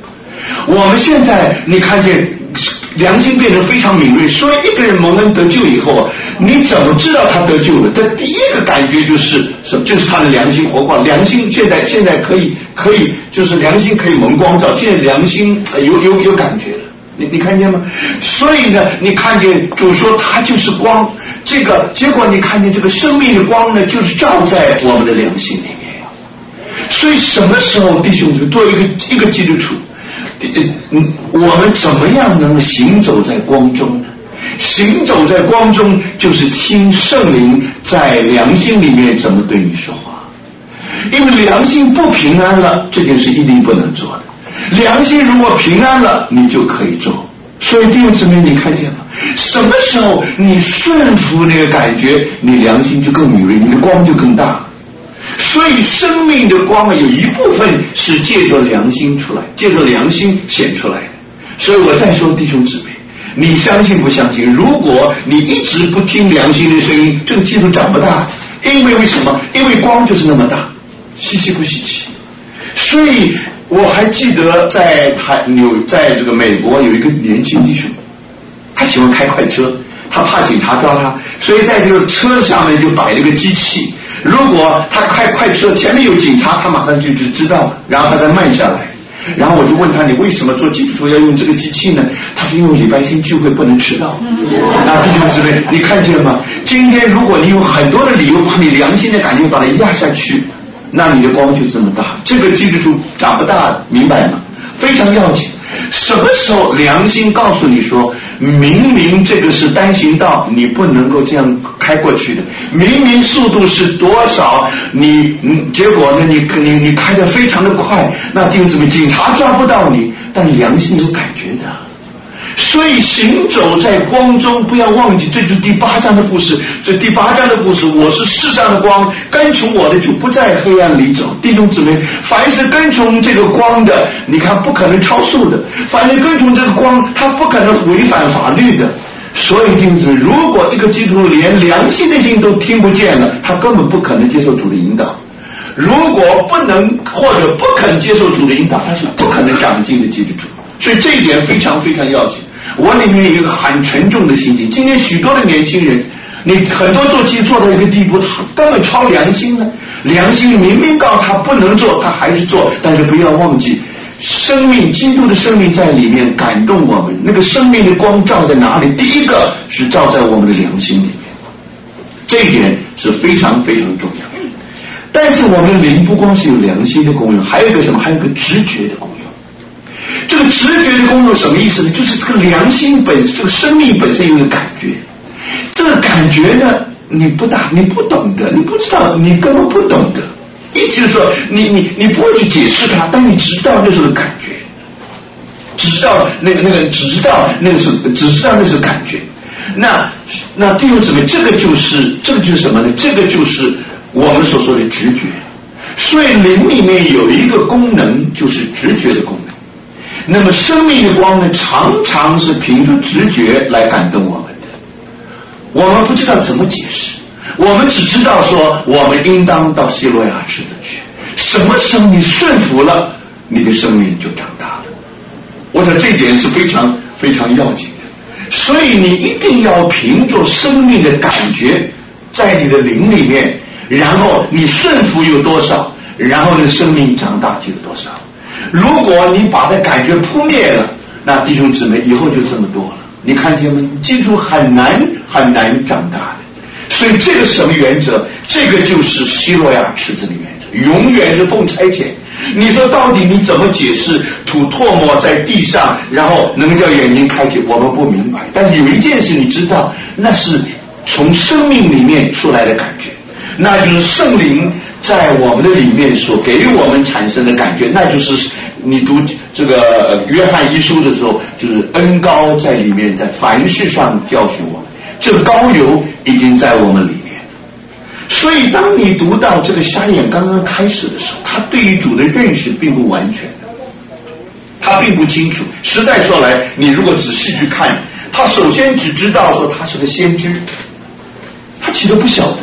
我们现在你看见良心变得非常敏锐，所以一个人蒙恩得救以后啊，你怎么知道他得救了？他第一个感觉就是什么？就是他的良心活过，良心现在现在可以可以，就是良心可以蒙光照，现在良心有有有感觉了。你你看见吗？所以呢，你看见主说他就是光，这个结果你看见这个生命的光呢，就是照在我们的良心里面呀。所以什么时候弟兄姊妹，作为一个一个基督徒，嗯，我们怎么样能行走在光中呢？行走在光中，就是听圣灵在良心里面怎么对你说话。因为良心不平安了，这件事一定不能做的。良心如果平安了，你就可以做。所以弟兄姊妹，你看见吗？什么时候你顺服那个感觉，你良心就更敏锐，你的光就更大。所以生命的光啊，有一部分是借着良心出来，借着良心显出来的。所以我再说弟兄姊妹，你相信不相信？如果你一直不听良心的声音，这个基督长不大。因为为什么？因为光就是那么大，稀奇不稀奇？所以我还记得在台纽，在这个美国有一个年轻弟兄，他喜欢开快车，他怕警察抓他，所以在这个车上面就摆了个机器。如果他开快车，前面有警察，他马上就知道了，然后他再慢下来。然后我就问他，你为什么做基督徒要用这个机器呢？他说因为礼拜天聚会不能迟到。啊，弟兄姊妹，你看见吗？今天如果你有很多的理由把你良心的感觉把它压下去，那你的光就这么大。这个基督徒长不大，明白吗？非常要紧。什么时候良心告诉你说，明明这个是单行道，你不能够这样开过去的，明明速度是多少，你嗯，结果呢，你你你开得非常的快，那弟兄姊妹，警察抓不到你，但良心有感觉的。所以行走在光中，不要忘记，这就是第八章的故事。这第八章的故事，我是世上的光，跟从我的就不在黑暗里走。弟兄姊妹，凡是跟从这个光的，你看不可能超速的；凡是跟从这个光，他不可能违反法律的。所以弟兄姊妹，如果一个基督徒连良心的心都听不见了，他根本不可能接受主的引导。如果不能或者不肯接受主的引导，他是不可能长进的基督徒。所以这一点非常非常要紧。我里面有一个很沉重的心情，今天许多的年轻人，你很多做基做到一个地步，他根本超良心了。良心明明告诉他不能做，他还是做。但是不要忘记，生命，基督的生命在里面感动我们，那个生命的光照在哪里？第一个是照在我们的良心里面，这一点是非常非常重要的。但是我们的灵不光是有良心的功用，还有一个什么？还有一个直觉的功用。这个直觉的功用什么意思呢？就是这个良心本，这个生命本身有个感觉。这个感觉呢，你不大，你不懂得，你不知道，你根本不懂得。意思就是说，你你你不会去解释它，但你知道那是个感觉，只知道那个那个，只知道那个是，只知道那是感觉。那那弟兄姊妹，这个就是这个就是什么呢？这个就是我们所说的直觉。所以灵里面有一个功能，就是直觉的功能。那么生命的光呢，常常是凭着直觉来感动我们的。我们不知道怎么解释，我们只知道说，我们应当到希罗亚池子去。什么时候你顺服了，你的生命就长大了。我想这点是非常非常要紧的。所以你一定要凭着生命的感觉，在你的灵里面，然后你顺服有多少，然后呢，生命长大就有多少。如果你把这感觉扑灭了，那弟兄姊妹以后就这么多了。你看见吗？基督很难很难长大的。所以这个什么原则？这个就是希罗亚池子的原则，永远是奉差遣。你说到底你怎么解释吐唾沫在地上，然后能叫眼睛开启？我们不明白。但是有一件事你知道，那是从生命里面出来的感觉，那就是圣灵在我们的里面所给我们产生的感觉，那就是你读这个约翰一书的时候，就是恩膏在里面，在凡事上教训我们，这个膏油已经在我们里面。所以当你读到这个瞎眼刚刚开始的时候，他对于主的认识并不完全，他并不清楚。实在说来，你如果仔细去看，他首先只知道说他是个先知，他其实不晓得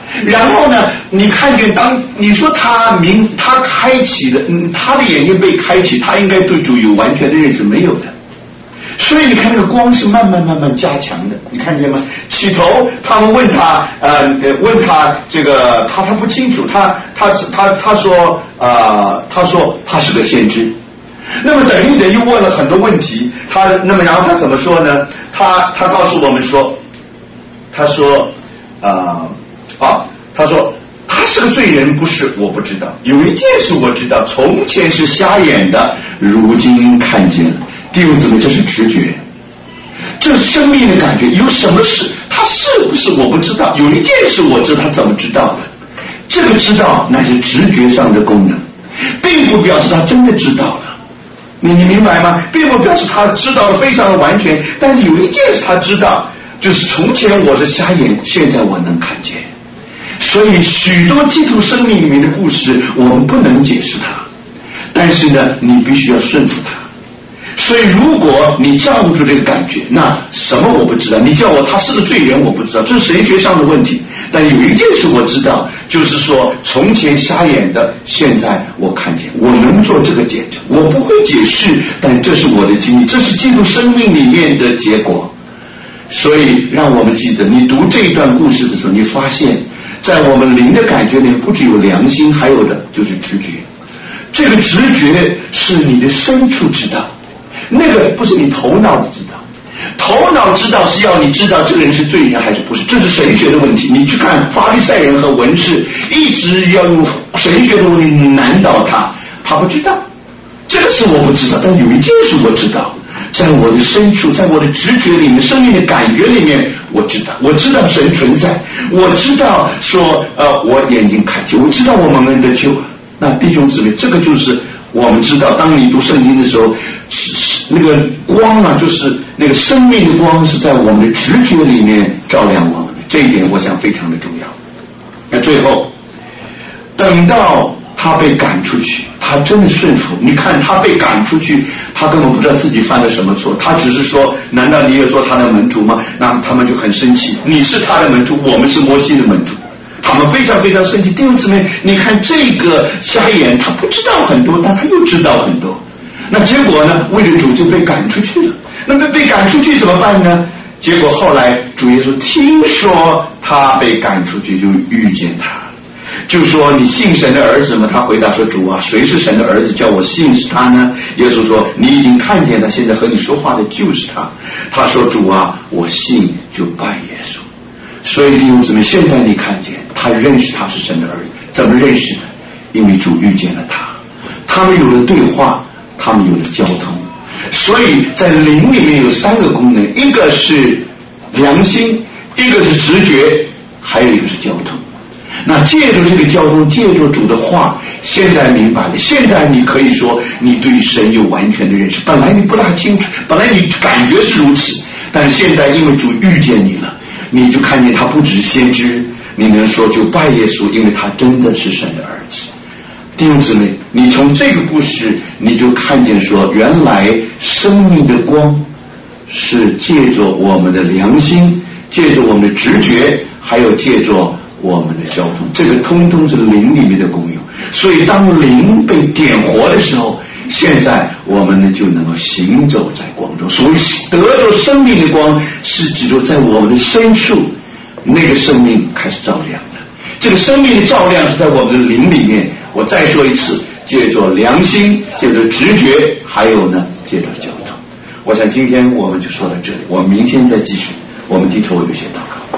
然后呢，你看见当你说他明他开启的，嗯，他的眼睛被开启，他应该对主有完全的认识没有的。所以你看那个光是慢慢慢慢加强的，你看见吗？起头他们问他，呃，问他这个，他他不清楚，他他他他说，呃，他说他是个先知。那么等一等又问了很多问题，他那么然后他怎么说呢？他他告诉我们说，他说，呃，啊，他说他是个罪人，不是我不知道，有一件事我知道，从前是瞎眼的，如今看见了。弟兄姊妹，这是直觉，这是生命的感觉。有什么事他是不是我不知道，有一件事我知道，他怎么知道的？这个知道那是直觉上的功能，并不表示他真的知道了。你你明白吗？并不表示他知道的非常的完全，但是有一件事他知道，就是从前我是瞎眼，现在我能看见。所以许多基督生命里面的故事我们不能解释它，但是呢你必须要顺服它。所以如果你抓不住这个感觉，那什么我不知道，你叫我他是个罪人我不知道，这是神学上的问题。但有一件事我知道，就是说从前瞎眼的，现在我看见，我能做这个见证。我不会解释，但这是我的经历，这是基督生命里面的结果。所以让我们记得，你读这一段故事的时候，你发现在我们灵的感觉里不只有良心，还有的就是直觉。这个直觉是你的深处知道，那个不是你头脑的知道，头脑知道是要你知道这个人是罪人还是不是，这是神学的问题。你去看法利赛人和文士，一直要用神学的问题难倒他，他不知道。这个是我不知道，但有一件事我知道，在我的深处，在我的直觉里面，生命的感觉里面，我知道，我知道神存在，我知道说，呃，我眼睛看见，我知道我蒙恩的救。那弟兄姊妹，这个就是我们知道，当你读圣经的时候，那个光啊，就是那个生命的光，是在我们的直觉里面照亮我们的。这一点我想非常的重要。那最后，等到他被赶出去，他真的顺服。你看他被赶出去，他根本不知道自己犯了什么错，他只是说，难道你也做他的门徒吗？那他们就很生气，你是他的门徒，我们是摩西的门徒。他们非常非常生气。弟兄姊妹，你看这个瞎眼，他不知道很多，但他又知道很多。那结果呢？为了主就被赶出去了。那么被赶出去怎么办呢？结果后来主耶稣听说他被赶出去，就遇见他，就说你信神的儿子吗？他回答说，主啊，谁是神的儿子，叫我信是他呢？耶稣说，你已经看见他，现在和你说话的就是他。他说，主啊，我信，就拜耶稣。所以弟兄姊妹，现在你看见他认识他是神的儿子，怎么认识的？因为主遇见了他，他们有了对话，他们有了交通。所以在灵里面有三个功能，一个是良心，一个是直觉，还有一个是交通。那借助这个交通，借助主的话，现在明白了，现在你可以说你对神有完全的认识。本来你不大清楚，本来你感觉是如此，但现在因为主遇见你了，你就看见他不只是先知，你能说就拜耶稣，因为他真的是神的儿子。弟兄姊妹，你从这个故事你就看见说，原来生命的光是借着我们的良心，借着我们的直觉，还有借着我们的交通，这个通通是灵里面的功用。所以当灵被点活的时候，现在我们呢就能够行走在光中。所以得着生命的光，是指着在我们的深处，那个生命开始照亮了。这个生命的照亮是在我们的灵里面。我再说一次，借着良心，借着直觉，还有呢借着交通。我想今天我们就说到这里，我们明天再继续。我们低头有些祷告。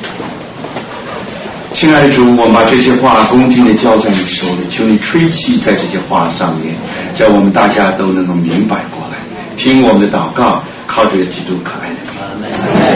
亲爱的主，我们把这些话恭敬地交在你手里，求你吹气在这些话上面，叫我们大家都能够明白过来。听我们的祷告，靠着基督可爱的名。